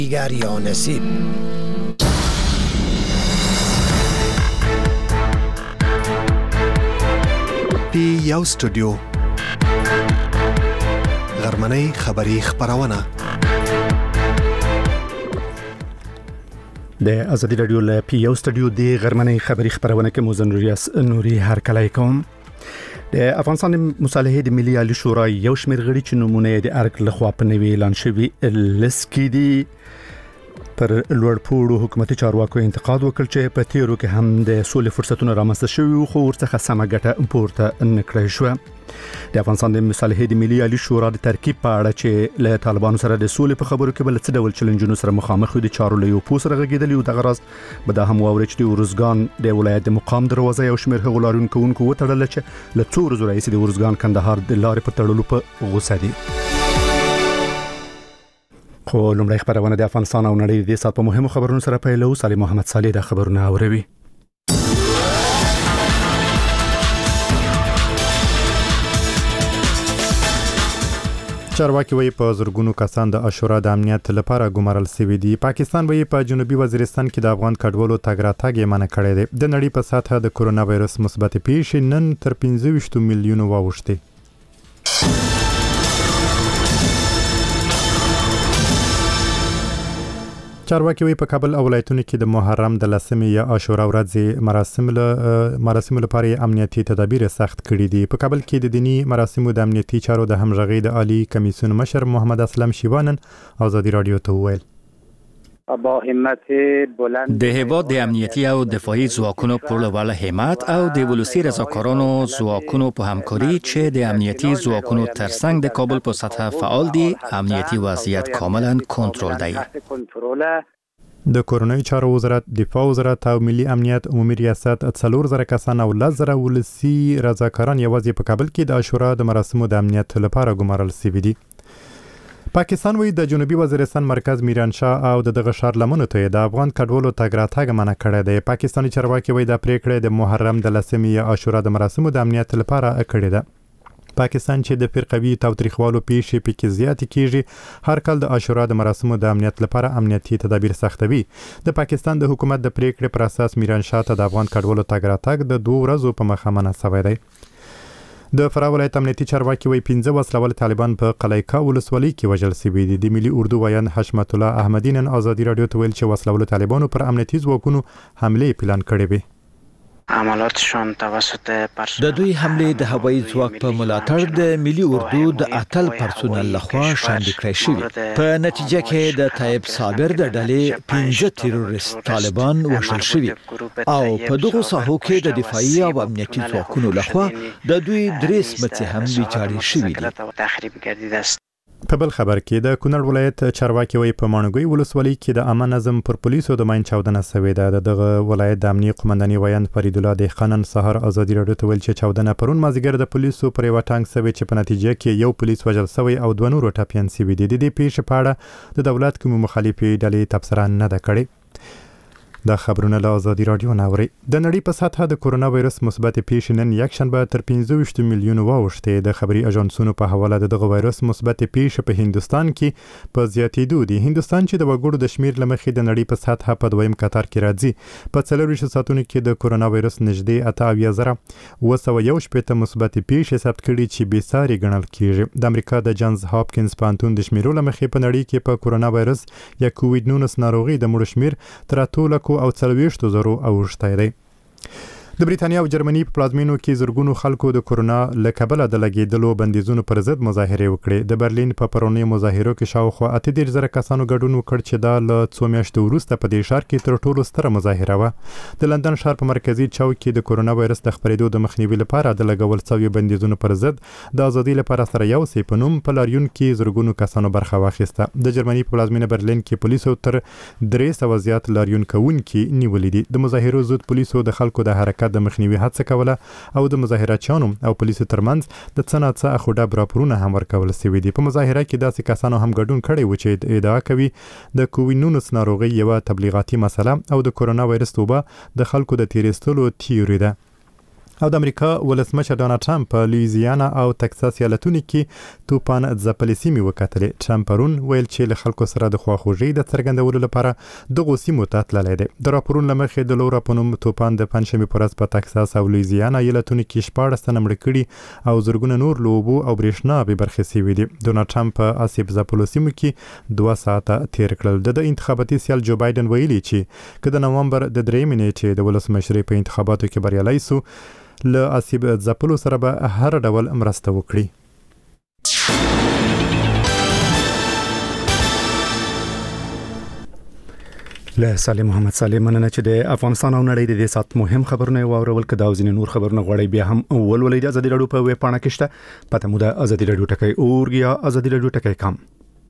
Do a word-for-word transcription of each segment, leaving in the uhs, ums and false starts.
دیگر یا نصیب. پی یو استودیو غرمنۍ خبری خبرونه د ازادي رادیو له پی یو استودیو د غرمنۍ خبری خبرونه کې موزن نوریاس نوري هر کله کوم د افغانستان مصالحه د ملي عالی شورا یو شمېر غړي چې نمونه د ارګ له خوا په نوي اعلان شوی لسکې دي پر لوړپوړو حکومتي چارواکو انتقاد وکړ چې په تیرو کې هم د سولې فرصتونه رامنځته شوي خو ورڅخه سمه ګټه پورته نه کړې شوه. د افغانستان د مصالحه د ملي عالی شورا د ترکیب په اړه چې له طالبانو سره د سولې په خبرو کې بل څه ډول چیلنجونو سره مخامخ دي چارو له یو پوسره غږیدلی او د غرض به دا هم واوري چې د ورزګان د ولایت د مقام دروازه یو شمېر هغولارون کوونکو وتړل چې له څو ورځې راهیسې د ورزګان کندهار د لارې په تړلو په غوسه دي. خو لومړی خبرونه د افغانستان او نړۍ د سات په مهمو خبرونو سره پیلو. سالم محمد صالح د خبرونه اوروي. چارواکي وایي په زرګونو کسان د عاشورا د امنیت لپاره ګمارل شوي دي. پاکستان وایي په جنوبي وزیرستان کې د افغان کډوالو تګ راتګ یې منع کړی دی. د نړۍ په سطحه د کورونا وایرس مثبت پیښې نن تر پنځه ویشت میلیونو واوښتې. چارواکي وایي په کابل او ولایتونو کې د محرم د لسمې یا عاشورا ورځې مراسم له مراسم لپاره امنیتي تدابیر سخت کړي دي. په کابل کې د دینی مراسمو د امنیتي چارو د همغږۍ د عالی کمیسیون مشر محمد اسلم شیوانن ازادي رادیو ته وویل با همت بلند د هیواد د امنیتي او دفاعي ځواکونو په لوړ همت او د ولسی رضاکارانو ځواکونو په همکاري چې د امنیتي ځواکونو ترڅنګ د کابل په سطح فعال دي امنیتي وضعیت کاملا کنټرول دی. د کورونای چارو وزارت، دفاع وزارت او ملي امنیت عمومي ریاست څلور زره کسان او لس زره ولسی رضاکاران یوازې په کابل کې د عاشورا د مراسمو د امنیت لپاره ګمارل شوي دي. پاکستان وایي د جنوبي وزیرستان مرکز میرانشاه او دغه ښار لمنو ته د افغان کډوالو تګ راتګ منع کړی دی. پاکستاني چارواکي وایي دا پریکړه د محرم د لسمې یا عاشورا د مراسمو د امنیت لپاره کړې ده. پاکستان چې د فرقوي تاوتریخوالو پیښې پکې زیاتې کیږي هر کال د عاشورا د مراسمو د امنیت لپاره امنیتي تدابیر سختوي. د پاکستان د حکومت د پریکړې پر اساس میرانشاه ته د افغان کډوالو تګ راتګ د دوه ورځو په مخه منع شوی دی. د فراه ولایت امنیتي چارواکي وایي پنځه وسلوال طالبان په قلیقه ولسوالۍ کې وژل شوي دي. د ملي اردو ویان حشمت الله احمدي نن ازادي رادیو ته ویل چې وسلوال طالبانو پر امنیتي ځواکونو حمله پلان کړې وي. عملاتشان توسط د دوی حمله د هوایي ځواک په ملاتړ د ملي اردو د اتل پرسونل لخوا شاندې کړې شوې. په نتیجه کې د طیب صابر د ډلې پنځه تروریست طالبان وژل شوي او په دغه ساحو کې د دفاعي او امنیتي ځواکونو لخوا د دوی درې سمڅې هم ویجاړې شوې دي. په بل خبر کې د کونړ ولایت چارواکي وایي په ماڼوګي ولسوالۍ کې د عامه نظم پر پولیسو د ماین چاودنه شوې ده. دغه ولایت د امنیتي قومنداني ویان فرید الله دهقان سهار ازادي رادیو ته ویل چې چاودنه پرون مازیګر د پولیسو پر یو ټانک شوی چې په نتیجه کې یو پولیس وژل شوی او دوه نور ټاپیان شوي دي. د دې پیښې په اړه د دولت کوم مخالفي ډلې تبصره نه ده کړې. دا خبرونه له ازادي رادیو نه اوري. د نړۍ په سطحه د کورونا وایرس مثبت پیښې نن یک شنبه تر پنځه ویشت میلیونو واوښتې. د خبري اژانسونو په حواله د دغه وایرس مثبت پیښې په هندستان کې په زیاتېدو دي. هندستان چې د وګړو د شمیر لمخې د نړۍ په سطحه په دویم قطار کې راځي. په څلور ویشت ساعتونو کې د کورونا وایرس نږدې اته اویا زره اوه سوه یو شپېته مثبت پیښې ثبت کړي چې بې ساري ګڼل کېږي. د امریکا د جانز هاپکینز پوهنتون د شمیرو لمخې په نړۍ کې په کورونا وایرس یا کووډ نولس ناروغي د مړو شمیر تر اتو لکو او څلوېښتو زرو اوښتی دی. د بریتانیا او جرمني په پلازمینو کې زرګونو خلکو د کورونا له کبله د لګېدلو بندیزونو پر ضد مظاهرې وکړې. د برلین په پرونی مظاهرو کې شاوخوا اته دېرش زره کسانو ګډون وکړ چې دا له څو میاشتو وروسته په دې ښار کې تر ټولو ستره مظاهره وه. د لندن ښار په مرکزي چوک کې د کورونا وایرس د خپرېدو د مخنیوي لپاره د لګول شویو بندیزونو پر ضد د ازادۍ لپاره سره یو سی په نوم په لاریون کې زرګونو کسانو برخه واخیسته. د جرمني په پلازمینه برلین کې پولیسو تر درې سوه زیات لاریون کوونکي نیولي دي. د مظاهرو ضد پولیسو د خلکو د حرکت د مخنیوي هڅه کوله او د مظاهراتچیانو او پولیسو ترمنځ د څه ناڅه اخوډب راپورونه هم ورکول شوي دي. په مظاهره کې داسې کسانو هم ګډون کړی و چې ادعا کوي د کووډ نولس ناروغي یوه تبلیغاتي مسله او د کورونا وایرس توبه د خلکو د تیریستلو تیوري ده. او د امریکا ولسمشر ډونالد ټرمپ په لویزیانا او تکساس ایالتونو کې توپان ځپلې سیمې وکتلې. ټرمپ پرون ویل چې له خلکو سره د خواخوږۍ د څرګندولو لپاره دغه سیمو ته تللی دی. د راپورونو له مخې د لورا په نوم توپان د پنجشنبې په ورځ په تکساس او لویزیانا ایالتونو کې شپاړس تنه مړه کړي او زرګونه نور له اوبو او برېښنا بې برخې شوي دي. ډونالد ټرمپ په آسیب ځپلو سیمو کې دوه ساعته تیر کړل. د انتخاباتي سیال جو بایدن ویلي چې که د نومبر د درېیمې نیټې د ولسمشرۍ په انتخاباتو کې بریالی سو له آسیب ځپلو سره به هر ډول مرسته وکړي. له سالم محمد سالم مننه چې د افغانستان او نړۍ د دې سات مهم خبرونه واورول کده او ځینې نور خبرونه غوړي بیا هم ولولې د ازادي رادیو په ویب پاڼه کې شته. پته مو د ازادي رادیو ټکی اورګیا ازادي رادیو ټکی کام.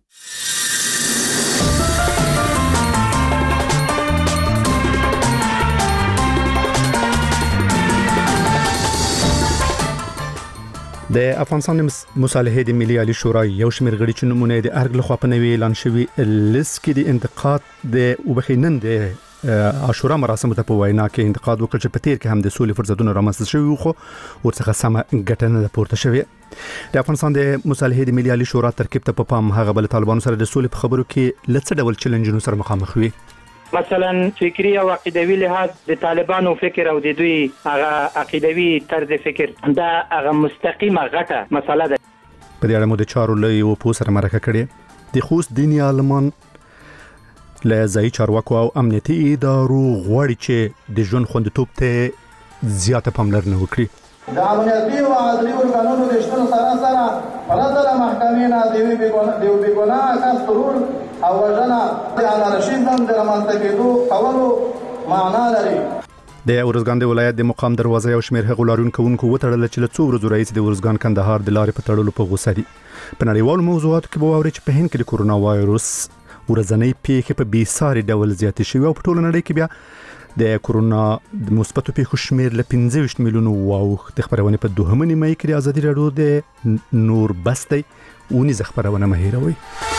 د افغانستان مصالحې د ملي عالی شورا یو شمېر غړي چې نمونه د ارګ لخوا په نوي اعلان شوی لیست کې د انتقاد د وبخینن د عاشورا مراسم ته په وینا کې انتقاد وکړ چې په تیر کې هم د سولې فرصتونه رامنځته شوي خو ورڅخه سمه ګټنه د پورته شوی. د افغانستان د مصالحې د ملي عالی شورا ترکیب ته په پام هغه بل طالبانو سره د سولې په خبرو کې لڅ ډول چیلنجونو سره مخامخ وي. مثلا فکری او عقیدوي لحاظ د طالبانو فکر او د دوی هغه عقیدوي طرز فکر دا هغه مستقیمه غټه مسله ده. په دې اړه مو د چارو لوی او پوه سره مرکه کړې. د خوست دیني عالمان له ځای چارواکو او امنیتي ادارو غواړي چې د ژوند خوندیتوب ته زیاته پاملرنه وکړي. د امنیتي او عدلي ارګانونو د شتون سره سره پرته د محکمې نه د یو بې ګناه کس ترور او وژنه د انارشیزم د رامنځته کېدو کولو معنا لري. د ورزګان د ولایت د مقام دروازه یو شمېر هغو لارون کوونکو وتړل چې له څو ورځو راهیسې د ورزګان کندهار د لارې په تړلو په غوسه دي. په نړیوالو موضوعاتو کې به واورئ چې په هند کې د کورونا وایروس ورځنۍ پیښې په بېساري ډول زیاتې شوي او په ټوله نړۍ کې بیا د کورونا د مثبتو پیښو شمېر له پنځه ویشت میلیونو واوښت. د خبرونې په دوهمه نیمایي کې د ازادي راډیو د نور بس دی ونیزه خبرونه مه هېروئ.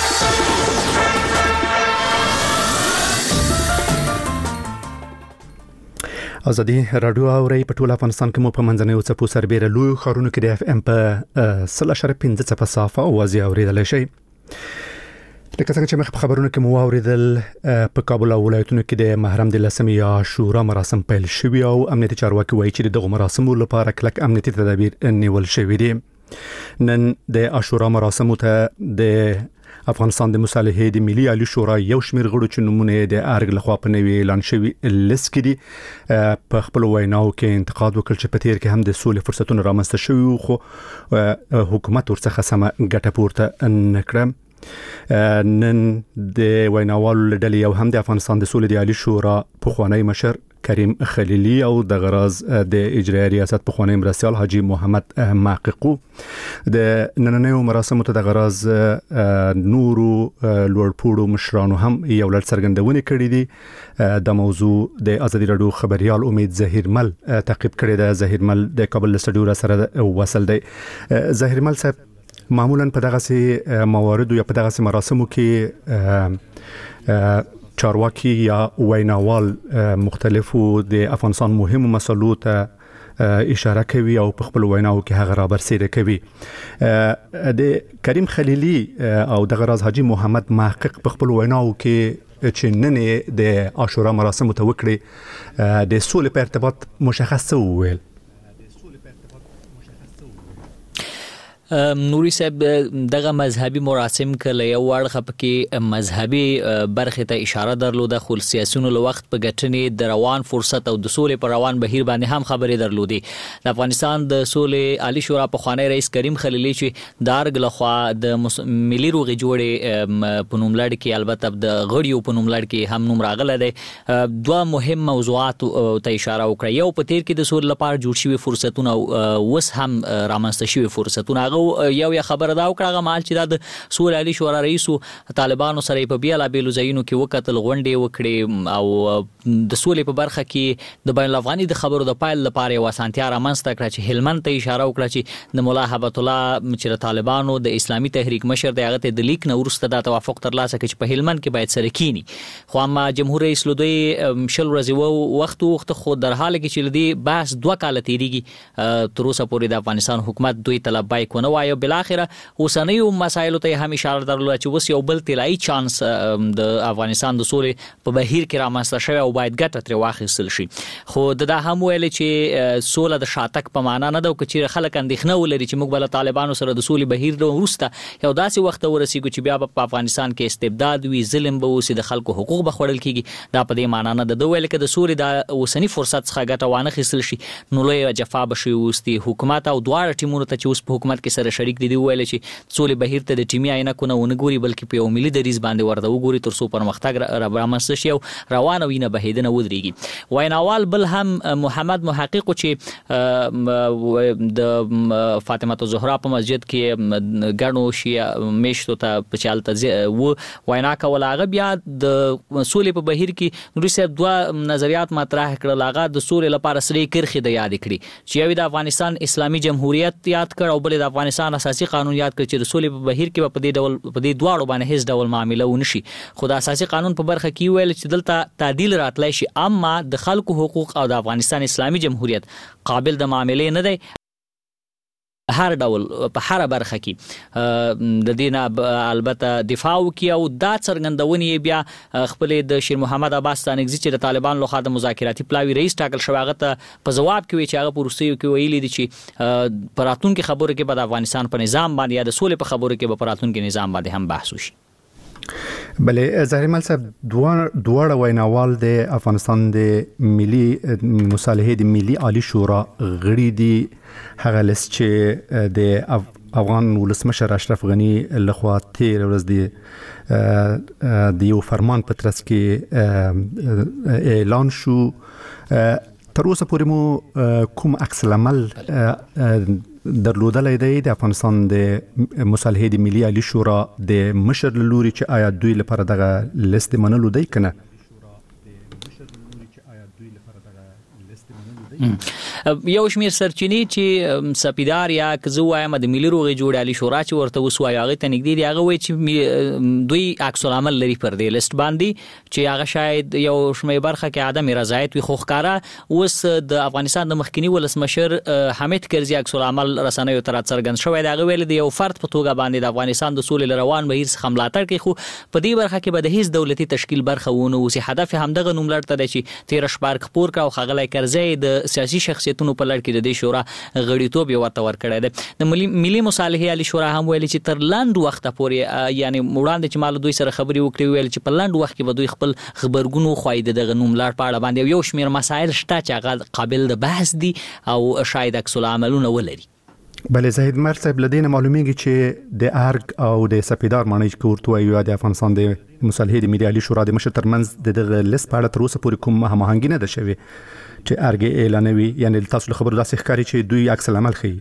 ازادي راډیو اوري په ټول افغانستان کې مو په منځنۍ څپو سربېره لوی ښارونو کې د اف ام په سل اشاره پنځه څپه صافه او واضح اورېدلی شئ. لکه څنګه چې مخ په خبرونو کې مو اوریدل په کابل او ولایتونو کې د محرم د لسمې عاشورا مراسم پیل شوي او امنیتي چارواکي وایي چې دغه مراسمو لپاره کلک امنیتي تدابیر نیول شوي دي. نن د عاشورا مراسمو ته د افغانستان د مصالحې د ملي عالی شورا یو شمېر غړو چې نمونه د ارګ لخوا په نوي اعلان شوی لیست کې دي په خپل ویناو کې انتقاد وکړ چې په تیر کې هم د سولې فرصتونه رامنځته شوي خو حکومت ورڅخه سمه ګټه پورته نه کړه. نن د ویناوالو ډلې یو هم د افغانستان د سولې د عالی شورا پخوانی مشر کریم خلیلی او د غراز د اجرایي ریاست پخوانی مرستیال حاجی محمد محققو د نننیو مراسمو ته د غراز نورو لوړپوړو مشرانو هم یو لړ څرګندونې کړې دي. د موضوع د ازادي راډیو خبريال امید ظهیرمل تعقیب کړی دی. ظهیرمل د کابل سټډیو سره وصل دی. ظهیرمل صاحب معمولا په دغه سي موارد یا په دغه سي مراسمو کې چارواکي یا ویناوال مختلفو د افغانستان مهمو مسلو ته اشاره کوي او په خپل ویناو کې هغه را برسېره کوي. د کریم خلیلی او د غراز حاجی محمد محقق په خپل ویناو کې چې نن د عاشورا مراسمو ته وکړي د سولې په ارتباط مشخص وویل. نوري صاحب دغه مذهبي مراسم کله یو وړخه پکې مذهبي برخه ته اشاره درلوده خو سیاسيونو له وخت په ګټنې د روان فرصت او د سولې پر روان بهیر باندې هم خبرې درلودي. د افغانستان د سولې عالی شورا په خوانی رئیس کریم خلیلی چې دارګ لخوا د ملي روغي جوړې په نوم لړ کې البته د غړیو په نوم لړ کې هم نوم راغله دی. دوه مهم موضوعات ته اشاره وکړه. یو په تیر کې د سولې لپاره جوړ شوی فرصتونه او وس هم رامنځته شوی فرصتونه هغه یو یو یا خبره دا وکړه مال چې د سول علي شورا رئیس طالبانو سره په بیاله بیلو ځایونو کې وکتل غونډې وکړي او د سولې په برخه کې د بین الافغاني د خبرو د پایل لپاره یو اسانتیا رامنځته کړه چې هلمند ته اشاره وکړه چې د مولا هبت الله چې طالبانو د اسلامي تحریک مشر د هغه د لیک نه ورسته د توافق ترلاسه کړي چې په هلمند کې باید سره کینی خو اما جمهور رئیس لودي شل ورځې وو وخت وخت خو در حال کې چې لدی بحث دوه کال تیریږي تر اوسه پورې د افغانستان حکومت دوی طلب بای کو نه وایو بل اخره اوسنیو مسایلو ته هم اشاره درلوده چې وس یو بل طلایی چانس د افغانستان د سولې په بهیر کې رامنځته شوی او باید ګټه ترې واخیستل شي خو دا هم ویل چې سوله د شاتک په معنا نه ده چې خلک اندېښنه ولري چې موږ بل طالبانو سره د سولې بهیر د ورسته یو داسې وخت ورسیږي چې بیا په افغانستان کې استبداد وي ظلم به وسي د خلکو حقوق به خوړل کیږي دا په دې معنا نه ده ویل کې د سولې د اوسنی فرصت څخه ګټه وانه خیستل شي نو لوی جفا بشي وستي حکومت او دواړه ټیمونو ته چې اوس په حکومت کې سره شریک دي دی ویل چې سولې بهیر ته د ټیمي عینکونه ونګوري بلکې په یو ملي دریز باندې ورته وګوري تر څو پرمختګ را برامنځته شي او روانه وینه بهیدنه ودرېږي ویناوال بل هم محمد محقق چې د فاطمه الزهرا په مسجد کې ګڼو شي میشتو ته په چالت و وینا کول هغه بیا د سولې په بهیر کې نوري صاحب دوه نظریات مطرح کړل هغه د سولې لپاره سړي کرخي د یاد کړي چې یو د افغانستان اسلامي جمهوریت یاد کړ او بل د افغانستان اساسي قانون یاد کړ چې د سولې په بهیر کې په دې ډول په دې دواړو باندې هیڅ ډول معامله ونشي خو د اساسي قانون په برخه کې ویل چې دلته تعدیل راتلای شي اما د خلکو حقوق او د افغانستان اسلامي جمهوریت قابل د معاملې نه دی هر ډول په هر برخه کې د دینه البته دفاع وکي او دا څرګندونې بیا خپل د شیر محمد عباس تانګزي چې د طالبان لخوا د مذاکراتي پلاوی رئیس ټاکل شوی هغه ته په جواب کې وی چې هغه پروسیو کې ویلي دي چې پراتون کې خبرو کې په افغانستان په نظام باندې یا د سولې په خبرو کې په پراتون کې نظام باندې هم بحث وشي بلې ظاهر مل صاحب دوه ویناوال د افغانستان د ملي مصالحې د ملي عالی شورا غړي دي هغه لس چې د افغان ولسمشر اشرف غنی لخوا تیر ورځ دی د یو فرمان په ترڅ کې اعلان شو تر اوسه پورې مو کوم عکس العمل درلودلای دی د افغانستان د مصالحې د ملي عالی شورا د مشر لوري چې آیا دوی لپاره دغه لیست منلو دی کنه یو شمیر سرچینی چې سپیدار یا کزو وایم د ملي روغې جوړالي شورا چې ورته وسوای هغه ته نګدي دی هغه وای چې دوی عکس العمل لري پر دې لیست باندې چې هغه شاید یو شمیر برخه کې عدم رضایت وي خو ښکارا اوس د افغانستان د مخکنی ولسمشر حامد کرزي عکس العمل رسنیو تر څرګند شوی دی هغه ویل دی یو فرد په توګه باندې د افغانستان د سولې روان بهیر څخه ملاتړ کوي خو په دې برخه کې به د هیڅ دولتي تشکیل برخه ونه اوسې هدف همدغه نوم لرته دی چې تیر شپارک پور کا او خغلای کرزي د سیاسي شخصیتونو په لړ کې د دې شورا غړیتوب یو ورته ورکړی دی د ملي مصالحې علی شورا هم ویل چې تر لاند وخت پورې یعنی وړاندې چې مال دوی سره خبري وکړي ویل چې په لاند وخت کې به دوی خپل خبرګونو خوایده دغه نوم لار پاړه باندې یو شمیر مسایل شته چې هغه قابل د بحث دي او شاید عکس العملونه ولري بلې زاهد مر صاحب لدین معلومیږي چې د ارګ او د سپیدار معنی چې ورته ویو د افغانستان د مصالحې د ملي عالی شورا د مشر ترمنځ دغه لیست په اړه تر اوسه پورې کوم هماهنګي نه ده شوی چې ارګ اعلانوي یعنی تاسو خبر داسې ښکاری چې دوی عکس العمل ښيي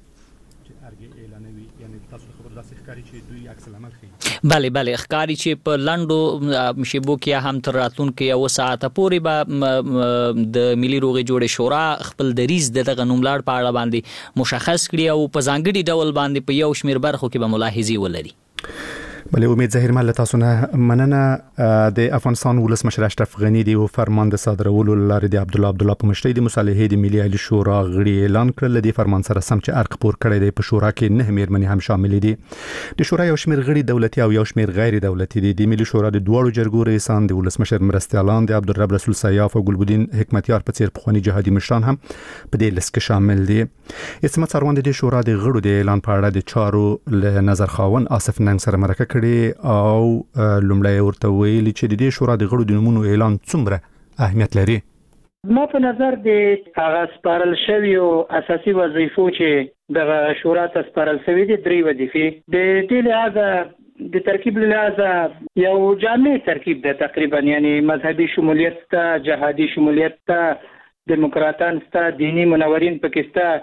بله بله ښکاری چې په لندو شیبو کې هم تر راتلونکو یو ساعت پورې به د ملي روغې جوړې شورا خپل دریز دغه نوملړ په اړه باندې مشخص کړي او په ځانګړي ډول باندې په یو شمیر برخو کې به ملاحظي ولري بلې امید ظاهر مل تاسو نه مننه د افغانستان ولسمشر اشرف غنی دی او فرمان د صادرولو لارې د عبد الله عبد الله په مشرۍ د مصالحې د ملي عالی شورا غړي اعلان کړل د فرمان سره سم چې ارق پور کړی دی په شورا کې نه میرمنې هم شامل دي د شورا یو شمیر غړي دولتي او یو شمیر غیر دولتي دي د ملي شورا د دوړو جرګو رئیسان د ولسمشر مرستیالان د عبدالرب رسول سیاف او ګلبدین حکمتیار په څیر پخوانی جهادي مشران هم په دې لیست کې شامل دي اسمت سروان د شورا د غړو د اعلان په اړه د چارو له نظر خاون آصف ننګ سره مرکه کړي او او لومړی ورته ویلي چې د دې شورا د غړو د نومونو اعلان څومره اهمیت لري ما په نظر د هغه سپارل شوی او اساسي وظیفو چې د شورا ته سپارل شوی دي درې وظیفې د دې لحاظه د ترکیب لحاظه یو جامع ترکیب ده تقریبا یعنی مذهبي شمولیت ته جهادي شمولیت ته دموکراتان ته دینی منورین پکسته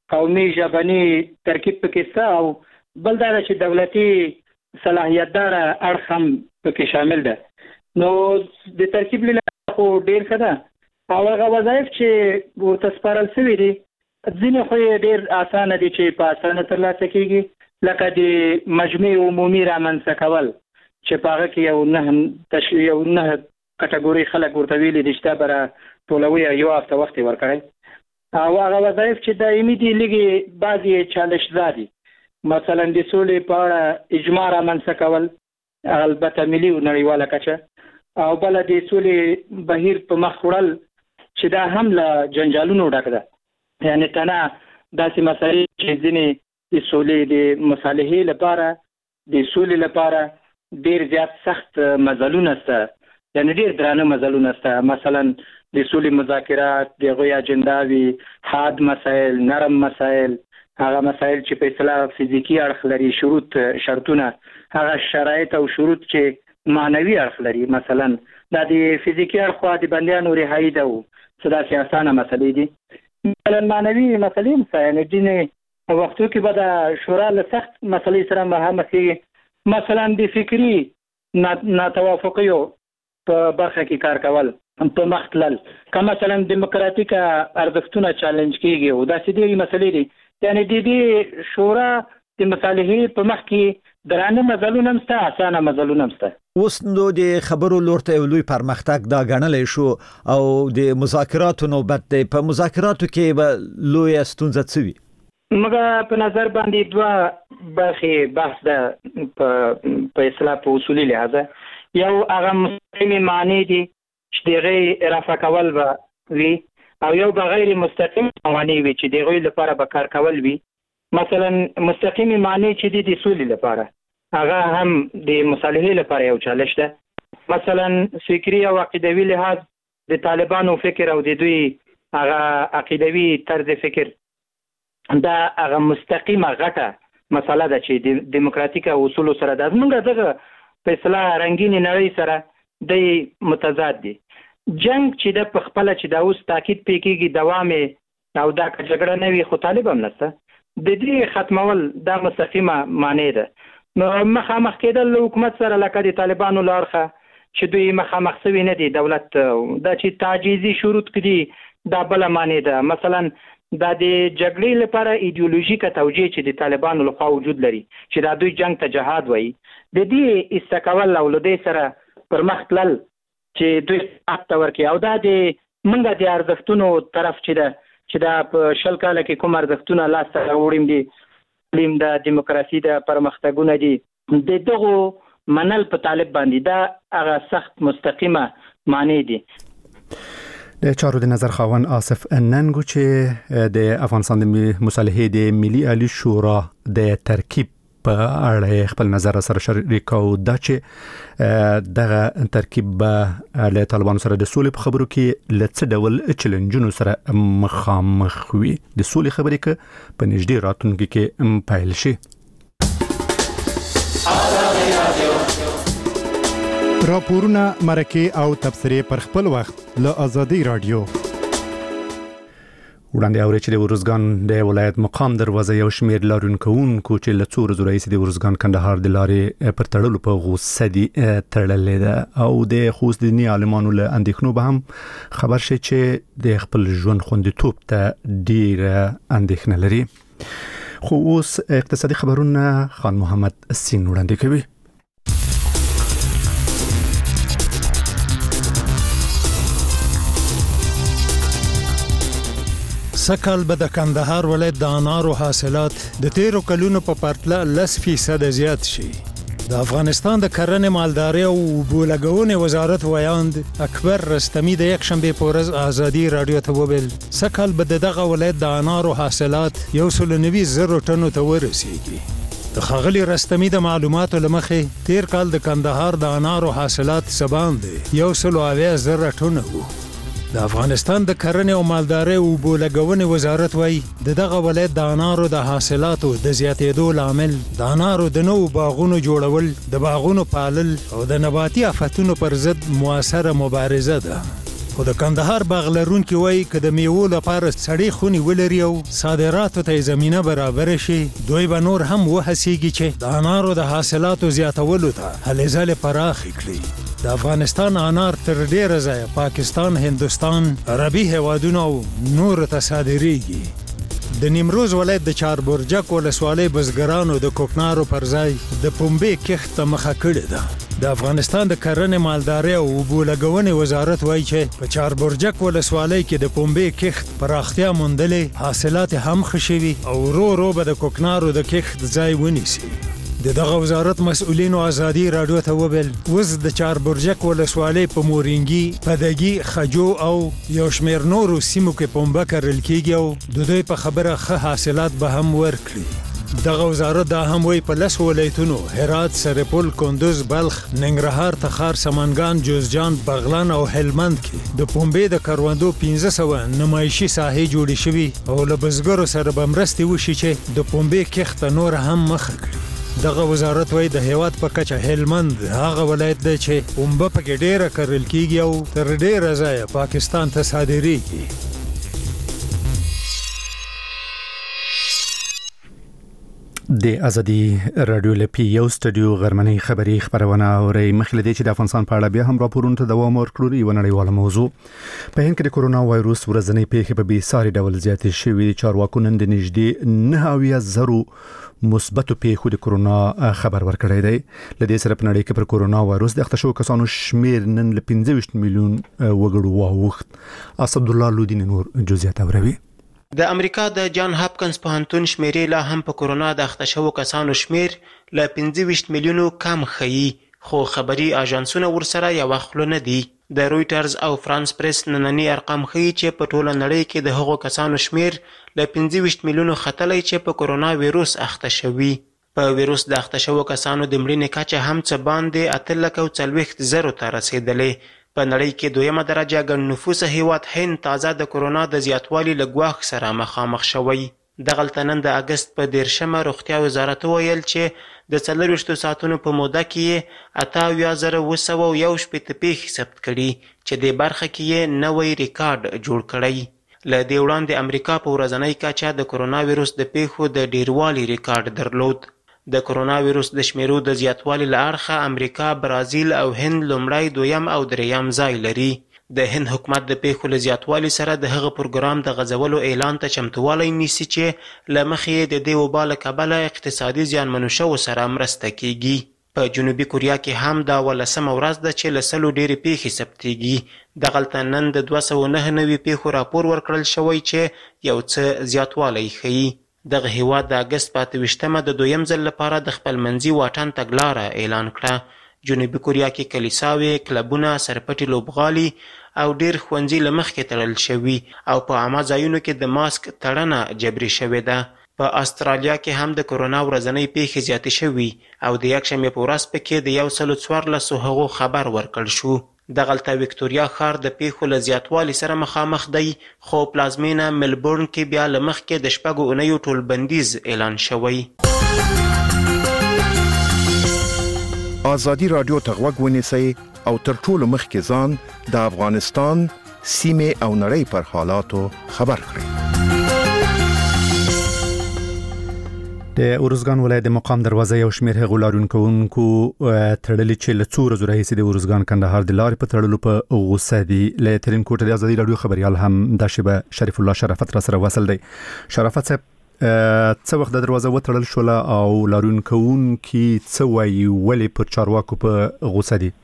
قومي ژبني ترکیب پکې شته او بل دا چې دولتي صلاحیتدار اړخ هم پکې شامل ده. نو د ترکیب له خو ډیر ښه ده او هغه وظایف چې ورته سپارل شوي دي ځینې خو یې ډېر اسانه دي چې په اسانه ترلاسه کېږي، لکه د مجمع عمومي رامنځته کول چې په هغه کې یو نه یو نه کټګوري خلک ورته ویلي دي چې دا به را ټولوي یو هفته وخت یې ورکړی او هغه وظایف چې دایمي دي لږې بعضې یې چالشزا دي. مثلا د سولې په اړه اجماع رامنځته کول البته ملي او نړیواله کچه او بله د سولې بهیر په مخ وړل چې دا هم له جنجالونو ډک ده. یعنې تنه داسې مسایل چې ځینې د سولې د مصالحې لپاره د سولې لپاره ډېر زیات سخت مزلونه شته، یعنې ډېر درانه مزلونه شته. مثلا د سولې مذاکرات د هغوی اجنډاوي، حاد مسایل، نرم مسایل، هغه مسایل چې په اصطلاح فزیکي اړخ لري، شروط شرطونه، هغه شرایط او شروط چې معنوي اړخ لري. مثلا دا د فزیکي اړخ د بندیانو رهایي ده او څه داسې اسانه مسلې دي. مثلا معنوي مسلې هم شته، یعنې ځینې وختو کې به د شورا له سخت مسلې سره مخامخ کېږي. مثلا د فکري ناتوافقیو په برخه کې کار کول، په مخ تلل، که مثلا دیموکراتیک ارزښتونه چالنج کېږي او داسې ډېرې مسلې دي. یعنې د دې شورا د مصالحې په مخ کې درانه مزلونه هم شته، اسانه مزلونه هم شته. اوس نو د خبرو لور ته یو لوی پرمختګ دا ګڼلی شو او د مذاکراتو نوبت دی. په مذاکراتو کې به لویه ستونزه څه وي؟ موږ په نظر باندې دوه برخې بحث ده په اصطلاح په اصولي لحاظه. یو هغه مستقیمې معنی دي چې د هغې رفع کول به وي او یو به غیر مستقیم معنی وي چې د هغوی لپاره به کار کول وي. مثلا مستقیمې معنی چې دي د سولې لپاره هغه هم د مصالحې لپاره یو چالش ده. مثلا فکري او عقیدوي لحاظ د طالبانو فکر او د دوی هغه عقیدوي طرز فکر دا هغه مستقیمه غټه مسله ده چې د دیموکراتیک اصولو سره ده. زموږ دغه په اصطلاح رنګینې نړۍ سره د متضاد دي. جنگ چې د په خپله چې دا اوس تاکید پې کېږي دوام او دا که جګړه نه وي خو طالب هم نشته، د دې ختمول دا مستقیمه معنی ده. مخامخ کېدل له حکومت سره لکه د طالبانو له اړخه چې دوی مخامخ شوي نه دي دولت دا چې تعجیزي شروط کړي دا بله معنی ده. مثلا دا د جګړې لپاره ایډیولوژیکه توجیه چې د طالبانو لخوا وجود لري چې دا دوی جنگ ته جهاد وایي، د دې ایسته کول او له دې سره پر مخ تلل چې دوی حق ته ورکړي او دا د موږ د ارزښتونو طرف چې ده چې دا په شل کاله کې کوم ارزښتونه لاسته راوړیم دي، تعلیم ده، دیموکراسي ده، پرمختګونه دي، د دغو منل په طالب باندې دا هغه سخت مستقیمه معنی دي. د چارو د نظر خاوند آصف ننګو چې د افغانستان د مصالحې د ملي عالی شورا د ترکیب په اړه خپل نظر سره شریک او دا چې دغه ترکیب به له طالبانو سره د سولې په خبرو کې لڅ ډول چیلنجونو سره مخامخ وي. د سولې خبرې کې په نږدې راتلونکي کې پیل شي. راپورونه مرکه او تبصره پر خپل وخت له ازادي رادیو. وړاندې اوري چې د ورزګان د ولایت مقام دروازه یو شمیر لارونکوونکو چې له څو ورځو راهیسې د ورزګان کندهار د لارې پر تړلو په غوسه دي تړلې ده او د خوست دیني عالمانو له اندېښنو به هم خبر شي چې د خپل ژوند خوندیتوب ته ډېره اندېښنه لري. خو اوس اقتصادي خبرونه خان محمد سین وړاندې کوي. سکهال به د کندهار ولایت د انارو حاصلات د تیرو کلونو په پرتله لس فیصد زیات شي. د افغانستان د کرنې مالداري او اوبو لګونې وزارت ویاند اکبر رستمی د یک شنبه په ورځ ازادي رادیو ته وویل سکهال به دغه ولایت د انارو حاصلات یو سل نوي زره ټنو ته ورسیږي. د خغلی رستمی د معلوماتو لمخې تیر کال د کندهار د انارو حاصلات سبان دي یو سل اویا زره ټنو وو. د افغانستان د کرنې او مالدارۍ او اوبو لګونې وزارت وایي د دغه ولایت د انارو د حاصلاتو د زیاتېدو لامل د انارو د نوو باغونو جوړول، د باغونو پالل او د نباتي آفتونو پر ضد مؤثره مبارزه ده. خو د کندهار باغ لرونکي وایي که د میوو لپاره سړې خونې ولري او صادراتو ته زمینه برابره شي دوی به نور هم وهڅېږي چې د انارو د حاصلاتو زیاتولو ته هلې ځلې پراخې کړي. د افغانستان انار تر ډیره ځایه پاکستان، هندوستان، عربي هیوادونو او نورو ته صادریږي. د نیمروز ولایت د چاربرجک ولسوالۍ بزګرانو د کوکنارو پر ځای د پنبې کښت ته مخه کړې ده. د افغانستان د کرنې، مالدارۍ او اوبو لګونې وزارت وایي چې په چاربرجک ولسوالۍ کې د پنبې کښت پراختیا موندلې، حاصلات هم ښه شوي او ورو ورو به د کوکنارو د کښت ځای ونیسي. د دغه وزارت مسؤلینو ازادي راډیو ته وویل اوس د چاربرجک ولسوالۍ په مورینګي، پدګي، خجو او یو شمېر نورو سیمو کې پنبه کرل کېږي او د دوی په خبره ښه حاصلات به هم ورکړي. دغه وزارت دا هم وایي په لسو ولایتونو هرات، سرپل، کندوز، بلخ، ننګرهار، تخار، سمنګان، جوزجان، بغلان او هلمند کې د پنبې د کروندو پنځه سوه نمایشي ساحې جوړې شوي او له بزګرو سره به مرستې وشي چې د پنبې کښت نور هم مخه کړي. دغه وزارت وایي د هیواد په کچه هلمند هغه ولایت دی چې پنبه پکې ډیره کرل کېږي او تر ډیره ځایه پاکستان ته صادریږي. د ازادي رادیو لپی یو سټډیو غرمنۍ خبری خبرونه اوري. مخکې دې چې د افغانستان په اړه بیا هم راپورونه ته دوام ورکړو. یو نړیواله موضوع په هند کې د کورونا وایروس ورځنی پیښې په بې ساري ډول زیاتې شوې. چارواکو نن د نږدې نه اویا زرو مثبتو پیښو د کورونا خبر ورکړی دی. لدې سره په نړۍ کې پر کورونا وایروس د اخته شوو کسانو شمیر نن ل پنځه ویشت میلیون وګړو واوښت. اسد الله لودین نور جزئیات اوروي. د امریکا د جان هاپکنز پوهنتون شمیرې لا هم په کورونا د اخته شوو کسانو شمیر ل پنځه ویشت میلیونو کم ښیي، خو خبري اژانسونه ورسره یو خوله نه دي. د رویټرز او فرانس پریس نننی ارقام ښیي چې په ټوله نړۍ کې د هغو کسانو شمیر ل پنځه ویشت میلیونو ختلی چې په کورونا ویروس اخته شوي. په ویروس د اخته شوو کسانو د مړینې کچه هم څه باندې اته لکه او څلوېښت زرو ته رسېدلې. په نړۍ کې دویمه درجه ګڼ نفوسه هیواد هند تازه د کورونا د زیاتوالي له ګواښ سره مخامخ شوی. دغلته نن د اګست په دېرشمه روغتیا وزارت وویل چې د څلرویشتو ساعتونو په موده کې یې اته اویا زره اوه سوه یو شپېته پیښې ثبت کړي چې دې برخه کې یې نوی ریکارډ جوړ کړی. له دې وړاندې امریکا په ورځنۍ کچه د کورونا ویروس د پیښو د ډیروالي ریکارډ درلود. د کورونا ویروس د شمیرو د زیاتوالي له اړخه امریکا، برازیل او هند لومړی، دویم او دریم ځای لري. د هند حکومت د پیښو له زیاتوالي سره د هغه پروګرام د غځولو اعلان ته چمتووالی نیسي چې له مخې د دې وبا له کبله اقتصادي زیانمنو شوو سره مرسته کیږي. په جنوبي کوریا کې هم دا ولسمه ورځ ده چې له سلو ډېرې پیښې ثبتېږي. دغلته نن د دوه سوه نهه نوي پیښو راپور ورکړل شوی چې یو څه زیاتوالی ښیي. دغه هیواد د اګست په اته ویشتمه د دویم ځل لپاره د خپلمنځي واټن تګلاره اعلان کړه. جنوبي کوریا کې کلیساوې، کلبونه، سرپټي لوبغالي او ډیر ښوونځي له مخکې تړل شوي او په عامه ځایونو کې د ماسک تړنه جبري شوې ده. په استرالیا کې هم د کورونا ورځنۍ پیښې زیاتې شوي او د یکشنبې په ورځ پکې د یو سلو څوارلسو هغو خبر ورکړل شو. دغلته وکټوریا ښار د پیښو له زیاتوالي سره مخامخ دی، خو پلازمینه ملبورن کې بیا له مخکې د شپږو اونیو ټولبندیز اعلان شوی. ازادي راډیو ته غوږ ونیسئ او تر ټولو مخکې ځان د افغانستان، سیمې او نړۍ پر حالاتو خبر کړئ. د اورزګان ولایت د مقام دروازه یو شمېر هغو لارونکوونکو تړلي چې له څو ورځو راهیسې د اورزګان کندهار د لارې په تړلو په غوسه دي. له ترینکوټ د ازادي راډیو خبریال هم دا شیبه شریف الله شرافت را سره وصل دی. شرافت صاحب، څه وخت د دروازه وتړل شوله او لارونکوونکي څه وایي، ولې پر چارواکو په غوسه دي؟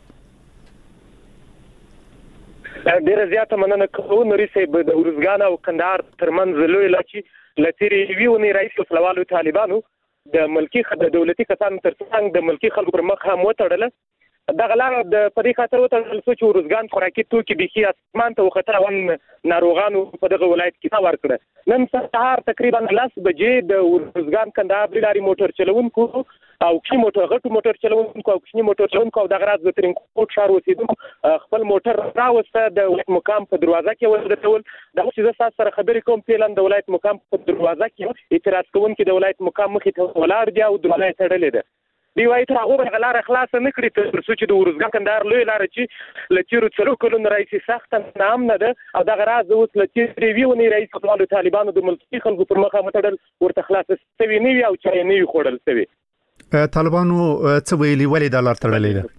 ډیره زیاته مننه کوو. نوري صاحب، د اورزګان او کندهار ترمنځ لوی لاچي له تیرې یوې اونۍ راهیسې وسلوالو طالبانو د ملکي د دولتي کسانو تر څنګ د ملکي خلکو پر مخ هم وتړله. دغه لاره د په دې خاطر وتړل شو چې اورزګان خوراکي توکي بیخي اسمان ته وختل او ناروغانو په دغه ولایت کې ورکړه. نن سهار تقریبا لس بجې د اورزګان کندهار لارې موټر چلوونکو او کښنی موټر غټو موټر چلوونکو او کښنی موټر چلوونکو او دغه راز د ترینکوټ ښار اوسېدونکو خپل موټر راوسته د ولایت مقام په دروازه کې ودرول. دغه چې زه ستاسو سره خبرې کوم فعلا د ولایت مقام په دروازه کې اعتراض کوونکي د ولایت مقام مخې ته ولاړ دي او دروازه یې تړلې ده. دی وايي تر هغه به لار خلاص نه کړي تر څو چې د ورزګان کندهار لوی لار چې لچیرو څلور کلونو رئیس سخت نام نه ده او دغه راز اوس لچیرې ویونی رئیس خپل طالبانو د ملکی خلکو پر مخه متړل ورته خلاص سوي نه وي او چې نه وي خوړل سوي. طالبانو څه ویلي ولې د لار تړلې ده؟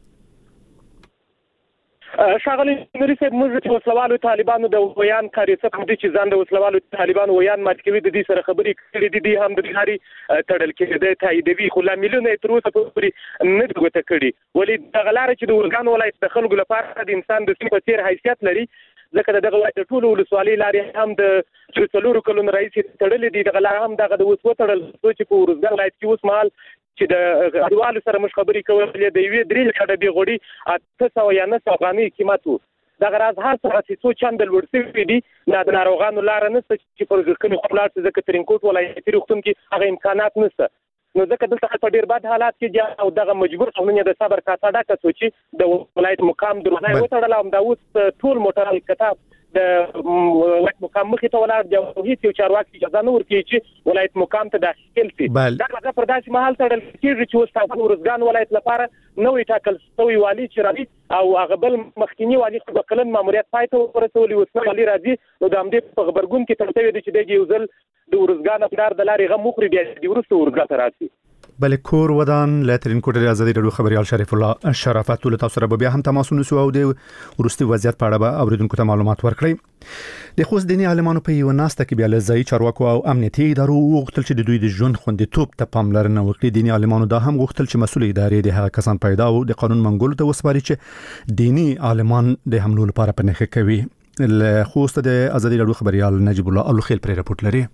شاغلی نوري صاحب موږ چې وسلوالو طالبانو د ویان کاری څه کوم دي چې ځان د وسلوالو طالبانو ویان مات کوي د دې سره خبرې کړې دي هم د لاري تړل کېږي د تاییدوي خو لا ملیونه تر اوسه پورې نه دغه کړي ولې د غلار چې د ورګان ولایت د خلکو لپاره د انسان د سیمه تیر حیثیت لري ځکه دغه ولایت ټول ولسوالۍ لارې هم د څلورو کلونو رئیس تړلې دي دغه لار هم دغه د اوس وتړل چې په ورګان ولایت کې اوس مال چې د اډوال سره مش خبرې کولې د یوې درې کډه به غوړي اته سو یا نه سو افغاني قیمت دا غراز هر څه چې څو چند ورسې دي نه د ناروغانو لار نه چې پر ځکه خپلات ځکه ترینکوټ ولایتي روغتون کې هغه امکانات نشته نو ځکه دلته په ډیر بد حالات کې او دغه مجبور قانوني د صبر کاته ډکه سوچي د ولایت مقام دروازه وتړل او دا اوس ټول موټر کتاب د ولایت مقام مخې ته ولاړ دی هیڅ یو چارواکي اجازه نه ورکوي چې ولایت مقام ته داخل شي دا هغه پر داسې محل تړل کېږي چې اوس تاسو ورزګان ولایت لپاره نوې ټاکل شوی والی چې راځي او هغه بل مخکینی والی خو کلن ماموریت پای ته ورسولي اوس والی راځي نو د همدې په خبرګون کې ترته وي چې د یو ځل د ورزګان افدار د لارې غو مخري بیا د ورسته ورګا ته راځي. بل کور ودان لاترین کوټه ازادي رادیو خبريال شریف الله شرافت له تاسو سره بیا هم تماس ونیسو او د ورستي وضعیت په اړه به اوریدونکو ته معلومات ورکړي. د خوست دیني عالمانو په یو ناسته کې بیا له ځای چارواکو او امنیتي ادارو غوښتل چې د دوی د ژوند خوندیتوب ته پاملرنه وکړي. دیني عالمانو دا هم غوښتل چې مسؤل ادارې د هغه کسان پیدا او د قانون منګولو ته وسپاري چې دیني عالمان د حملو لپاره پنهخه کوي. له خوست د ازادي رادیو خبريال نجیب الله الخیل پر رپورت لري.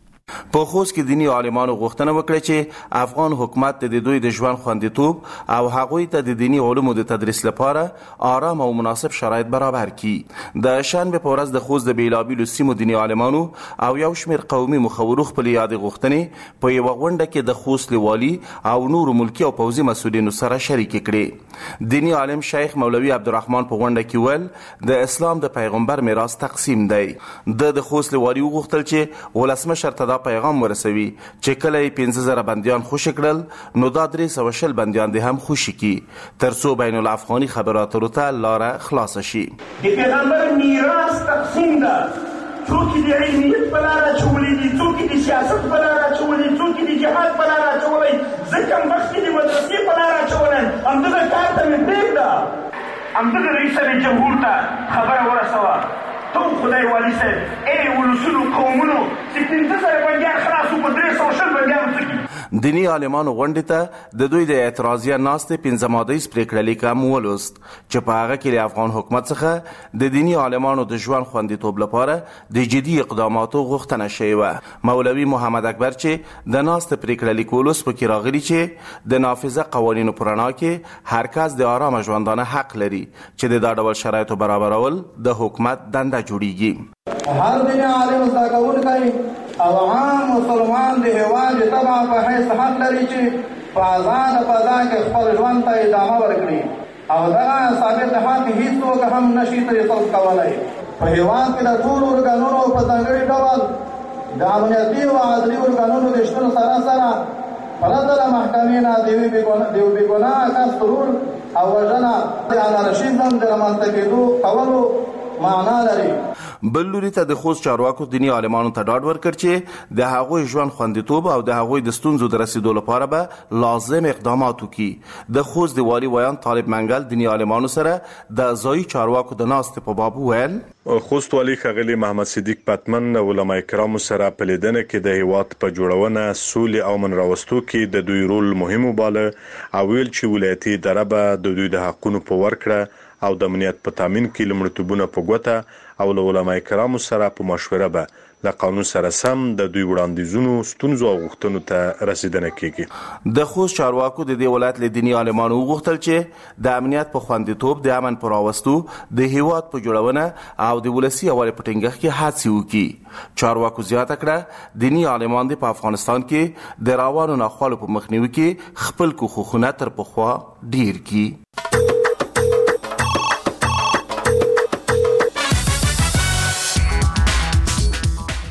په خوست کې دینی عالمانو غوښتنه وکړه چې افغان حکومت د دوی د ژوند خوندیتوب او هغوی ته د دینی علومو د تدریس لپاره آرام او مناسب شرایط برابر کړي. د شنبه په ورځ د خوست د بیلابیلو سیمو دینی عالمانو او یو شمېر قومي مخورو خپل یاد غوښتنې په یو غونډه کې د خوست والي او نور ملکی او پوځي مسؤلینو سره شریک کړي. دینی عالم شیخ مولوی عبدالرحمن په غونډه کې ول د اسلام د پیغمبر میراث تقسیم دی. د خوست والي غوښتل چې ولسمشر ته پیغام ورسوي چې کله یې پنځه زره بندیان خوشی کړل نو دا درې سوه شل بندیان دې هم خوشی کی تر څو بین الافغاني خبرات ته لاره خلاص شي. د پیغمبر میراث تقسیم ده څوک د علمیت په لاره چولې دي څوک د سیاست په لاره چولې څوک د جهاد په لاره چولې ځکه مخکې د مدرسې په لاره چولې همدغه کار ته مې پرېږده همدغه رئیس جمهور ته خبره ورسوه تو خدای والی صاحب ای ولسونو قومونو چې پنځه زره بندیان خلاصو په درې سوه شل بندیانو څه دینی عالمانو غونډې ته د دوی د اعتراضیه ناستې پنځه مادهیز پرېکړه لیک هم ولوست چې په هغه کې د افغان حکومت څخه د دینی عالمانو د ژوند خوندیتوب لپاره د جدي اقداماتو غوښتنه شوې وه. مولوي محمد اکبر چې د ناستې پرېکړه لیک ولوست پکې راغلي چې د نافذه قوانینو په رڼا کې هر کس د آرامه ژوندانه حق لري چې د دا ډول شرایطو برابرول د حکومت دنده جوړیږي. هر دین عالم زده کوونکی او عام مسلمان د هیواد تبع په حیث حق لري چې په آزاد فضا کې خپل ژوند ته ادامه ورکړي او دغه ثابت حق هیڅوک هم نشي ترې سلب کولی. په هیواد کې د ټولو ارګانونو په ځانګړي ډول د امنیتي او عدلي ارګانونو د شتون سره سره پرته له محکمې نه د یو بېګناه کس ترور او وژنه د انارشیزم د رامنځته کېدو کولو معنا لري. بل لوري ته د خوست چارواکو دینی عالمانو ته ډاډ ورکړ چې د هغوی ژوند خوندیتوب او د هغوی د ستونزو د رسیدو لپاره به لازم اقدامات وکړي. د خوست د والي ویان طالب منګل دینی عالمانو سره د ځایي چارواکو د ناستې په باب وویل. خوست والي ښاغلي محمد صدیق پتمن علماء کرامو سره په لیدنه کې د هیواد په جوړونه سولې او من راوستو کې د دوی رول مهم وباله او ویل چې ولایتي اداره به د دوی د حقونو په ورکړه او د امنیت په تامین کې لومړیتوبونه په ګوته او له علماء کرامو سره په مشوره به له قانون سره سم د دوی وړاندیزونو ستونزو او غوښتنو ته رسیدنه کیږي. د خوست چارواکو د دې ولایت له دینی عالمانو غوښتل چې د امنیت په خوندیتوب د امن پر راوستو د هیواد په جوړونه او د ولسی اول په ټینګښت کې هڅې وکړي. چارواکو زیاته کړه دینی عالمان په افغانستان کې د راوانو ناخوالو په مخنیوي کې خپل کوښښونه تر پخوا ډیر کړي.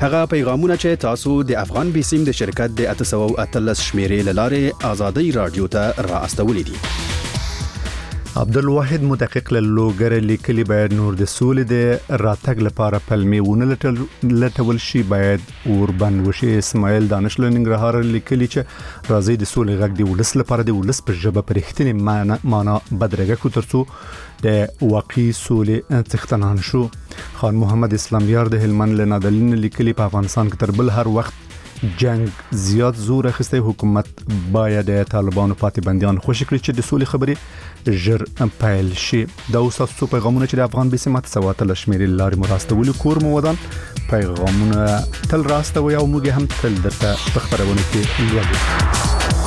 هغه پیغامونه چې تاسو د افغان بیسیم د شرکت د اته سوه اتلس شمیرې لاره آزادۍ رادیو ته را استولې دي. عبدالواحد مدقق له لوګر لیکلي باید نور د سولې د راتګ لپاره پلمې ونه لټول شي، باید اوربند وشي. اسماعیل دانش له ننګرهار لیکلي چې راځي د سولې غږ د ولس لپاره د ولس په ژبه په رښتینې معنا بدرګه کو ترڅو د واقعي سولې څښتنان شو. خان محمد اسلامیار د هلمند له نادلین لیکلي په افغانستان کې تر بل هر وخت جنگ زیات زور اخیسته، حکومت باید د طالبانو پاتې بندیان خوشی کړي چې د سولې خبرې ژر پیل شي. دا اوس تاسو پیغامونه چې د افغان بیسیمات سوات لشمیرې لارې مراستولي کور مو ودان پیغامونه تل راستوي او موږ هم تل درته په خبرونه کې لوړو.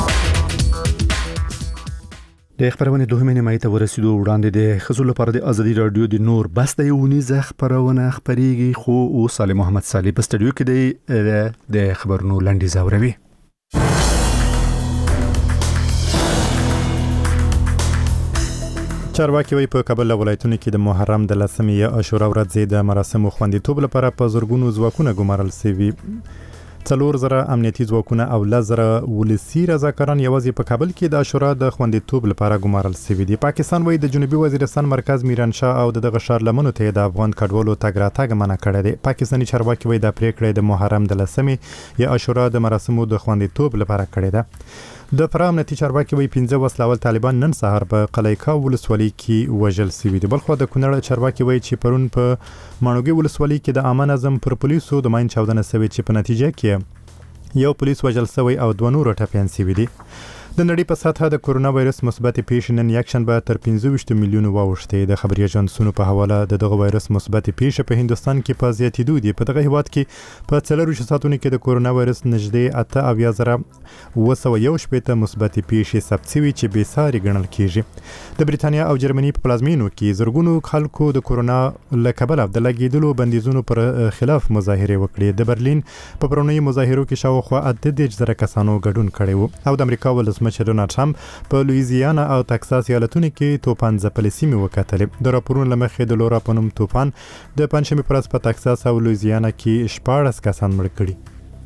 د خبرونه دوه مینه ته ورسېدو وړاندې د خزو لپاره د ازادي رادیو د نور بس د یونیزه خبرونه خبريږي، خو او صالح محمد صالح په سټډیو کې د خبرونو لنډي زاوروي. چارواکي وایي په کابل ولایتونو کې د محرم د لسمې یا عاشورا ورځې د مراسمو خوندیتوب لپاره په زرګونو ځواکونه ګمارل شوي. څلور زره امنیتي ځواکونه او لزر ولسی رضاکاران یوازې په کابل کې د عاشورا د خوندیتوب لپاره ګمارل شوي دي. پاکستان وایي د جنوبي وزیرستان مرکز میران شاه او دغه ښار لمنو ته د افغان کډوالو تګ راتګ منع کړی دی. پاکستاني چارواکي وایي دا پریکړه د محرم د لسمې یا عاشورا د مراسمو د خوندیتوب لپاره کړې ده. د فرا امنیتي چارواکي وایي پنځه وسلوال طالبان نن سهار په قلیقا ولسوالۍ کې وژل شوي دي. بلخو د کونړ چارواکي وایي چې پرون په ماڼوګي ولسوالۍ کې د عامه نظم پر پولیسو د ماین چاودنه شوې چې په نتیجه کې یو پولیس وژل شوی او دوه نور ټپیان شوي دي. د نړۍ په سطحه د کورونا وایرس مثبت پیښې نن یکشنبه تر پنځه ویشت میلیونه واوښتې. د خبري اژانسونو په حواله د دغه وایرس مثبت پیښې په هندستان کې په زیاتېدو دي. په دغه هیواد کې په څلور ویشت ساعتونو کې د کورونا وایرس نږدې اته اویا زره اوه سوه یو شپېته مثبت پیښې ثبت شوي چې بې ساري ګڼل کېږي. د بریتانیا او جرمني په پلازمینو کې زرګونو خلکو د کورونا له کبله د لګېدلو بندیزونو پر خلاف مظاهرې وکړې. د برلین په پرونی مظاهرو کې شاوخوا اته دېرش زره کسانو ګډون کړی و او د امریکا ولسمشر ډونالډ ټرمپ په لویزیانا او تکساس ایالتونو کې توپان ځپلې سیمې وکتلې. د راپورونو له مخې د لورا په نوم توپان د پنځمې پر ورځ په تکساس او لویزیانا کې شپاړس کسان مړ کړي.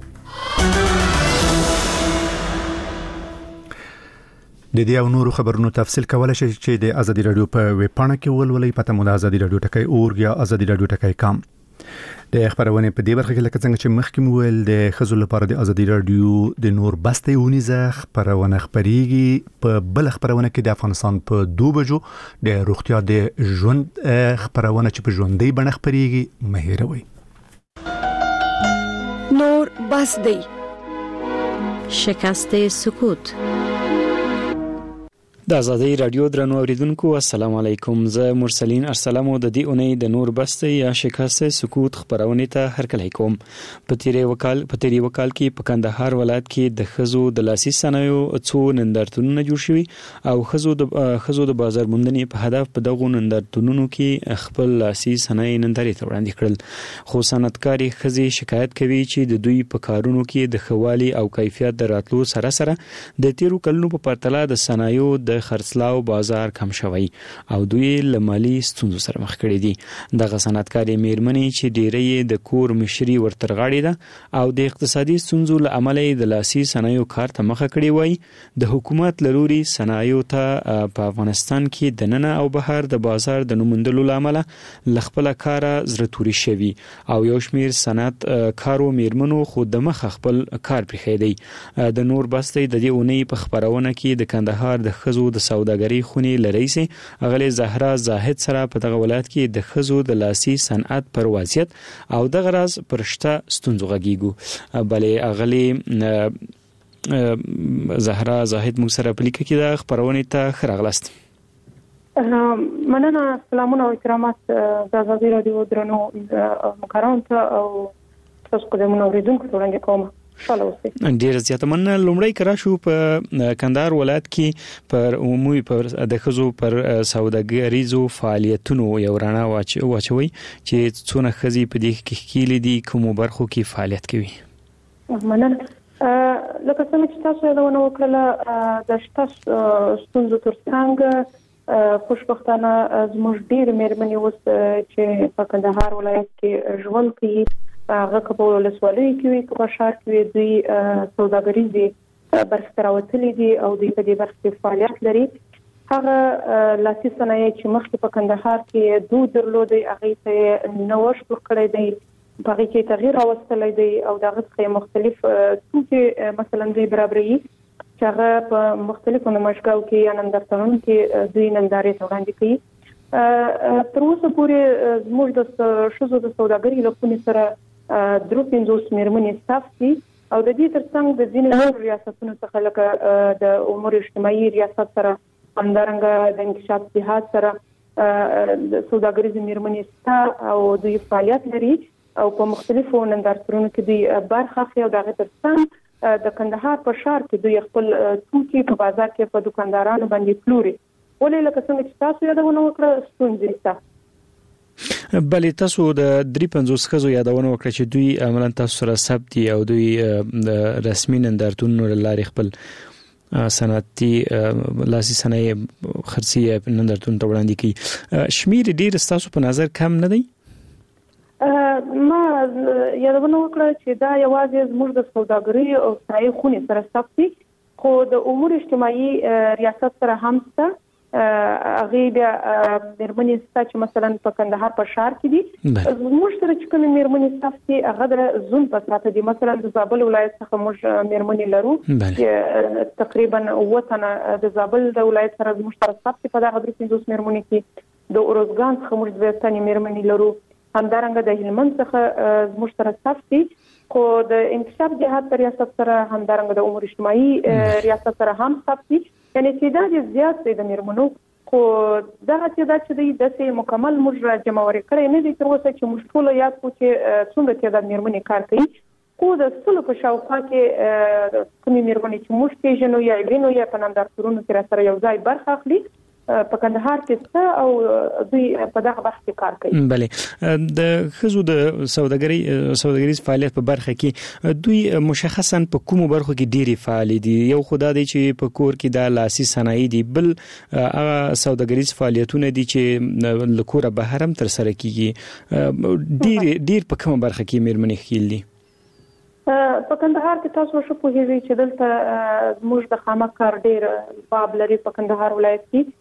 د دې او نورو خبرونو تفصیل کولای شئ چې د ازادي رادیو په ویب پاڼه کې ولولئ. پته مو د ازادي رادیو ټکی اورګ یا ازادي رادیو ټکی کام. د خبرونه په دې برخه کې لکه څنګه چې مخکې مو ویل د خزو لپاره د ازادي رادیو د نور بسته یونیزه خبرونه خبريږي. په بل خبرونه کې د افغانستان په دوه بجو د روغتیا د ژوند خبرونه چې په ژوندۍ بڼه خبريږي مهیروي. نور بسته شکست سکوت. د ازادي رادیو درنو اوریدونکو السلام علیکم. زه مرسلین ارسلام د دې اونۍ د نور بسته یا شکست سکوت خبرونه ته هرکلی کوم. په تیری وکال په تیری وکال کې په کندهار ولایت کې د خزو د لاسي صنایعو څو نندارتونونه جوړ شوي او خزو د خزو د بازار موندنې په هدف په دغه نندارتونونو کې خپل لاسي صنایع نندارې ته وړاندې کړل. خو صنعتکاري خزي شکایت کوي چې د دوی په کارونو کې د خوالي او کیفیت دراتلو سره سره د تیرو کلونو په پرتله د صنایعو د خرڅلاو بازار کم شوی او دوی لمالي ستونزو سره مخ کړي دي. دغه صنعتکاري میرمنې چې ډېرې د کور مشري ورترغاړي ده او د اقتصادي ستونزو له امله د لاسي صنایعو کار ته مخه کړي وای. د حکومت لوري صنایعو ته په افغانستان کې د نن او بهر د بازار د نوموندلو لامل لخپل کار زړه توري شوی او یو شمیر صنعت کارو میرمنو خود د مخ خپل کار پرې دی. د نور بسته د دې اونۍ په خبرونه کې د کندهار د خزو د سوداګرۍ خونې لریسي اغلی زهرا زاهد سره په دغه ولایت کې د خزو د لاسي صنعت پر وضعیت او د غراز پرشته ستونزو غږیږو. بلې اغلی زهرا زاهد موږ سره په لیکه کې د خبرونه ته خراغلست. مننه. سلامونه او احترامات د ازادي رادیو درنو مقررون ته او تاسو قدمونه اوریدونکو ته وړاندې کوم. ډیر زیات مننه. لومړی کرا شو په کندهار ولایت کې پر عمومي پر د خزو پر سوداګریزو فعالیتونو یو رڼا واچوي چې څونه خزي په دې کې کېلې دي کوم برخو کې فعالیت کوي. مننه. لکه څنګه چې تاسو دا ونه وکړه د شته ستونزو ترڅنګ خوشبختانه زموږ ډیر مېرمنې اوس چې په کندهار ولایت کې ژوند کوي هغه په ولسوالۍ کې وي په شهر کې دوی سوداګریزي برخه راوتلي دي او دوی په دې برخه کې فعالیت لري. هغه لاسي صنایع چې مخکې په کندهار کې دود درلودي هغه ته نوښت ورکړی دی، په هغه کې تغییر راوستلی دی او دغه څخه مختلف توکي مثلا دوی برابري چې هغه په مختلفو نمایشګاو کې یا نندارتونونو کې دوی نندارې ته وړاندې کوي. تر اوسه پورې زموږ د ښځو د سوداګرۍ له خونې سره درې پنځوس مېرمنې ستاف دي او د دې ترڅنګ د ځینو ریاستونو څخه لکه د امور اجتماعي ریاست سره همدارنګه د انکشاف جهاد سره د سوداګریزي مېرمنې شته او دوی فعالیت لري او په مختلفو نندارتونونو کې دوی برخه اخلي او دغه ترڅنګ د کندهار په ښار کې دوی خپل توکي په بازار کې په دکاندارانو باندې پلوري. ولې لکه څنګه چې تاسو یادونه وکړه ستونزې شته. بلې تاسو د درې پنځوس ښځو یادونه وکړه چې دوی عملاً تاسو سره ثبت دي او دوی د رسمي نندارتونونو له لارې خپل صنعتي لاسي صنایع خرڅي نندارتون ته وړاندې کوي. شمیر ډیر تاسو په نظر کم نه دی؟ ما یادونه وکړه چې دا یوازې زموږ د سوداګرۍ او صنایع خونې سره ثبت دي، خو د امور اجتماعي ریاست سره هم شته. هغه بیا مېرمنې شته چې مثلا په کندهار په ښار کې دي. زموږ سره چې کومې مېرمنې ثبت دي هغه د زون په ساته دي. مثلا د زابل ولایت څخه موږ مېرمنې لرو چې تقریبا اووه تنه د زابل د ولایت سره زموږ سره ثبت دي په دغه درې پنځوس مېرمنې کې. د اروزګان څخه موږ دوه تنې مېرمنې لرو، همدارنګه د هلمند څخه زموږ سره ثبت دي، خو د انکشاف جهاد ریاست سره همدارنګه د امور اجتماعي ریاست سره هم ثبت دي. یعنی تعداد زیات دی د مېرمنو، خو دغه تعداد چې دی داسې مکمل موږ جمعوري کړی نه دی تر اوسه چې موږ ټول یاد کړو چې څومره تعداد مېرمنې کار کوي. خو د سلو په شاوخوا کې کومې مېرمنې چې موږ پېژنو یا وینو یا په نندارتونونو کې راسره یو ځای برخه اخلي په کندهار کې څه او دوی په دغه برخه کې کار کوي. بله، د ښځو د سوداګرۍ سوداګریز فعالیت په برخه کې دوی مشخصا په کومو برخو کې ډېری فعال دي؟ یو خدای دی چې په کور کې د لاسي صنایع دي، بل هغه سوداګریز فعالیتونه دي چې له کوره بهر هم تر سره کیږي. ډېر ډېر په کومه برخه کې مېرمنې ښکیل دي؟ په کندهار کې تاسو شو پوهیږئ چې دلته زموږ د خامک کار ډېر باب لري په کندهار ولایت کې.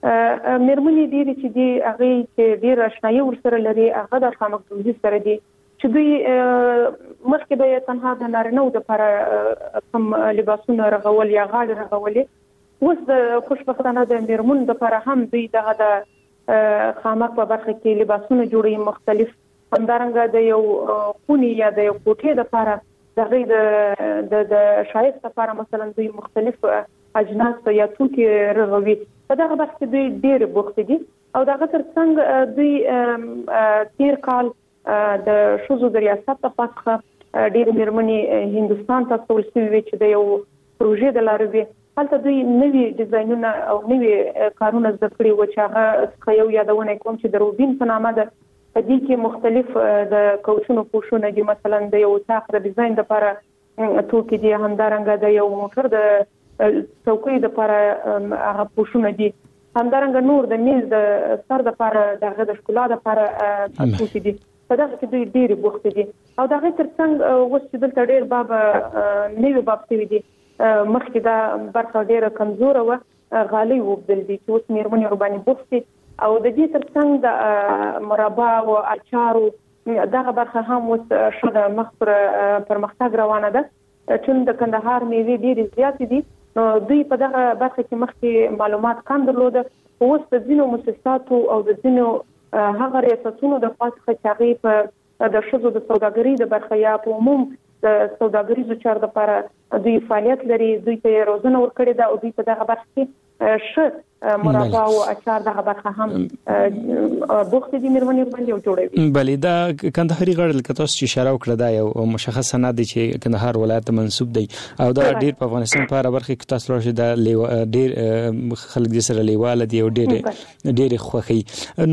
مېرمنې ډېرې چې دي هغه چې ډېر آشنایي ورسره لري هغه د خامک دوزي سره دي چې دوی مخکې به تنها د نارینه‌و دپاره کوم لباسونه رغول یا غاړې رغولې، اوس د خوشبختانه د مېرمنو دپاره هم دوی دغه د خامک په برخه کې لباسونه جوړوي مختلف. همدارنګه د یو خونې یا د یو کوټې دپاره د هغې د د ښایست دپاره مثلا دوی مختلف اجناس یا توکي رغوي. په دغه برخه کې دوی ډېر بوخت دي او دغه ترڅنګ دوی تیر کال د ښځو د ریاست په پاسخه ډېر مېرمنې هندوستان ته استول شوې وې چې د یو پروژې د لارې وي. هلته دوی نوي ډیزاینونه او نوي کارونه زده کړي وو چې هغه څخه یو یادونه کوم چې د روبین په نامه ده. په دې کې مختلف د کوچونو پوښونه دي، مثلا د یو اطاق د ډیزاین لپاره توکي دي، همدارنګه د یو موټر د څوکۍ لپاره هغه پوښونه دي، همدارنګه نور د میز د سر لپاره دغه د ښکلا لپاره توکي دي. په دغه کې دوی ډېرې بوخت دي او دغه ترڅنګ اوس چې دلته ډېر باب نوي باب شوي دي. مخکې دا برخه ډېره کمزوره وه، غالۍ وبدل دي چې اوس مېرمنې ورباندې بوخت دي او د دې ترڅنګ د مربا او اچارو دغه برخه هم اوس ښه د مخ پر پرمختګ روانه ده. چون د کندهار میوې ډېرې زیاتې دي نو دوی په دغه برخه کې مخکې معلومات کم درلوده، اوس د ځینو مؤسساتو او د ځینو هغه ریاستونو د خوا څخه چې هغې په د ښځو د سوداګرۍ د برخه یا په عموم د سوداګریزو چارو لپاره دوی فعالیت لري، دوی ته یې روزنه ورکړې ده او دوی په دغه برخه کې ښه مربا او اچار دغه برخه هم بوخت دي مېرمنې باندې او جوړوي. بلې دا کندهاري غړ لکه تاسو چې اشاره وکړه دا یو مشخص صنعت دی چې کندهار ولایت ته منسوب دی او دا ډېر په افغانستان په هره برخه کې تاسو راشي دا ډېر خلک دې سره لیواله دي او ډېر ډېر خوښي.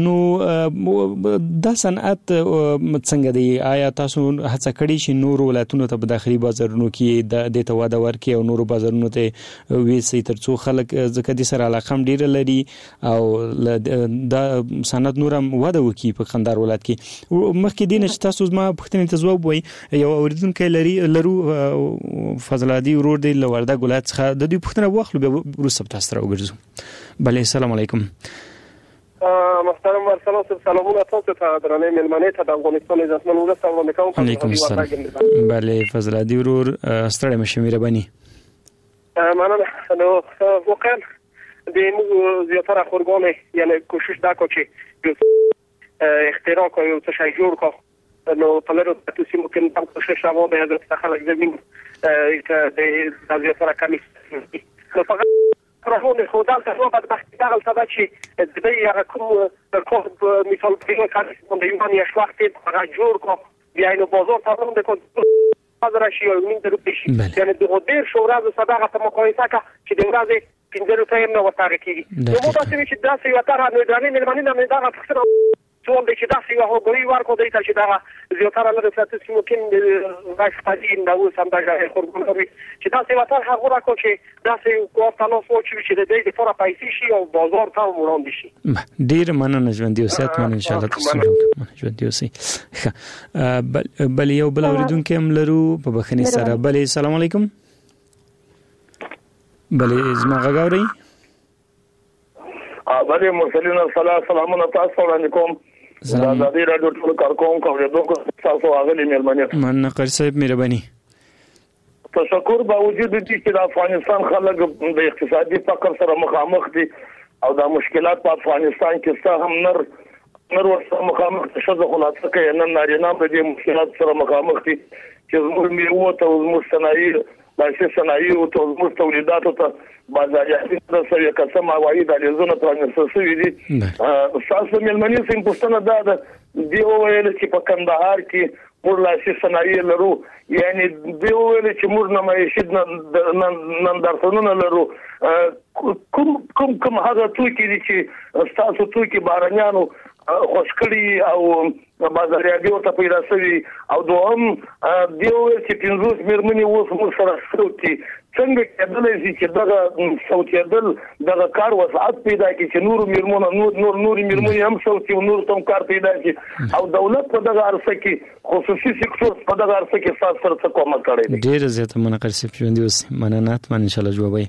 نو دا صنعت څنګه دی؟ آیا تاسو هڅه کړې چې نور ولایتونو ته په داخلي بازارونو کې د دې ته واده ورکړي او نور بازارونو ته ویسي ترڅو خلک ځکه دې سره علاقه هم ډېر ډیر لري او دا سند نورم وده وکي په قندهار ولایت کې. مخکې دینه چې تاسو زما پوښتنې ته ځواب وایي یو اوریدونکو لري لرو فضل عادي ورور دی لورده ولایت څخه د دې پوښتنه واخلو به وروسته تاسو راوګرځو. بله السلام علیکم. محترم ورسلام سلامونه تاسو ته درنه ملمنه ته د افغانستان عزتمن ولس وړاندې کوم. علیکم السلام. بله فضل عادي ورور ستړی مشه مهرباني. مننه. نو واقعا د موږ زیاتره خورګانې یعنی کوشش دا کو چې اختراع کوي او څه شي جوړ کو نو په لرو تاسو ممکن دا کوشش راو به حضرت خلک زمين ته د زیاتره کمی نو فقط راهونه خدای ته نو بعد بحث دا غلطه چې د دې هغه کوم کوم مثال په کار د یو باندې شواخت هغه جوړ کو بیا نو بازار ته هم د کو حاضر شي او موږ درو پېښ یعنی د غوډیر شورا د صداقت ته مقایسه کا چې د ورځې پنځه روپۍ نه ورته کېږي نو موږ تاسو چې دا څه یو تر نه درنه ملمنه نه دا فکر څوم چې دا څه یو هغوی ورکو دی چې دا زیاتره نه تاسو چې ممکن راځي پاتې نه و سم دا خورګونوري چې دا څه وته هغه راکو چې دا څه کوټانو سوچ چې د دې لپاره پیسې شي او بازار ته وړاندې شي. ډیر مننه ژوند دی اوسات من ان شاء الله تاسو ژوند دی اوسئ. بل یو بل اوریدونکو هم لرو په بخنی سره. بل السلام علیکم. بل زما غاوري. ا بل مرسلین السلام سلامونه تاسو وړاندې کوم. سلام. د دې رادیو ټول کارکون کوم یو تاسو هغه مېلمنه. من قر صاحب مهرباني. تشکر باوجود دې چې د افغانستان خلک د اقتصادي فقر سره مخامخ دي او د مشکلات په افغانستان کې څه هم نر نر ورسره مخامخ شته خلاصه کوي نن نارینه په دې مشکلات سره مخامخ دي چې زموږ میوه ته زموږ صنایع د صنایع او زموږ تولیداتو ته بازارياتي د سوي قسم عواید د لزونه ترانسفر شوی دي. تاسو ملمنې سیم پښتنه دا د دی ویل چې په کندهار کې موږ لاسي صنایع لرو یعنی دی ویل چې موږ نه مېشد نن درسونه لرو کوم کوم کوم هغه توکي دي چې تاسو توکي بارانيانو خوشکړي او بازارياتي ورته پیدا شوی او دوهم دی ویل چې پنځوس مېرمنې اوس موږ سره سوتي څنګه کېدلای شي چې دغه سوتیدل دغه کار وسعت پیدا کړي چې نور مېرمنو نور نور نور مېرمنې هم سوتي او نور تم کار پیدا کړي او دولت په دغه ارسه کې خصوصي سکتور په دغه ارسه کې ساس سره څه کومه کړی دی. ډیر زیات منقر سي ژوند اوس مننات من ان شاء الله جوابي.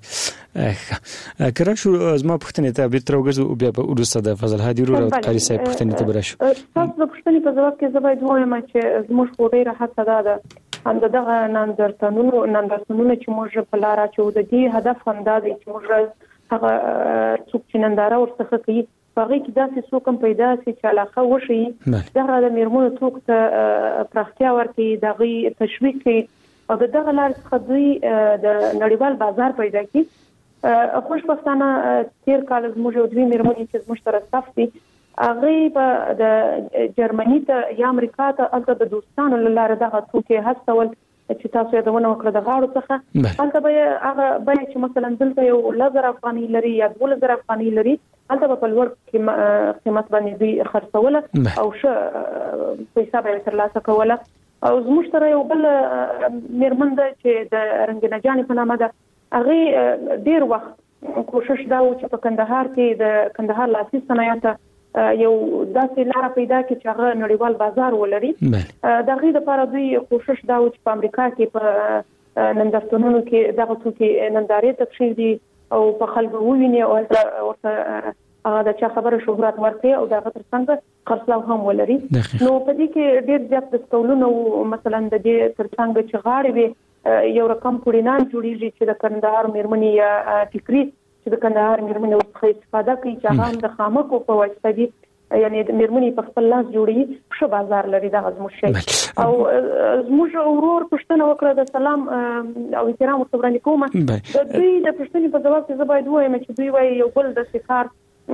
کړه شو زما پښتنې ته به ترګزو بیا په ورسره د فضل هادي ورو قاری صاحب پښتنې ته براشو. تاسو د پښتنې په ځواب کې زبای وایم چې زموږ خو ډیره هڅه ده ان دغه نندرتونونو نندرتونونو چې موږ په لار اچو د دې هدف هم دا دی چې موږ هغه څوک چې ننداره ورڅخه کوي هغه کې داسې څوک هم پیدا شي چې علاقه وشي دغه د میرمنو څوک ته پراختیا ورکړي دغه تشویق کوي او دغه لار څخه دوی د نړیوال بازار پیدا کړي. خوشبختانه تیر کال زموږ یو دوی میرمنې چې زموږ سره صف دي هغه په د جرمني ته یا امریکا ته الته د دوستانو لاره دغه توکي هڅول چې تاسو یې دونه وکړه د غاړو څخه الته به هغه به چې مثلا دلته یو لزر افغاني لري یا دوه لزر افغاني لري الته په لوړ قیمت باندې دوی خرڅول او ش پیسې به ترلاسه کوله او زموږ سره یو بل میرمن ده چې د رنگینه جانې په نامه ده هغه ډیر وخت کوشش دا و چې په کندهار کې د کندهار لاسي صنایع یو داسې لار پیدا کړي چې هغه نړیوال بازار ولري. د غي د لپاره دوی کوشش دا و چې په امریکا کې په نندرتونونو کې دغه توکي نندارې تکشیر دي او په خلکو وویني او ورته هغه د چا خبره شهرت ورکړي او دغه ترڅنګ خرڅلاو هم ولري. نو په دې کې ډېر زیات دستولونه مثلا د دې ترڅنګ چې غاړي وي یو رقم پوډینان جوړیږي چې د کندهار مېرمنې یا فکری چې د کندهار مېرمنې ورڅخه استفاده کوي چې هغه د خامکو په واسطه دي یعنی د مېرمنې په خپل لاس جوړي ښه بازار لري دغه زموږ شي او زموږ اورور پښتنه وکړه د سلام او احترام ورته کومه د دوی د پښتنې په ځواب کې زه باید وایم چې دوی وايي یو بل د شکار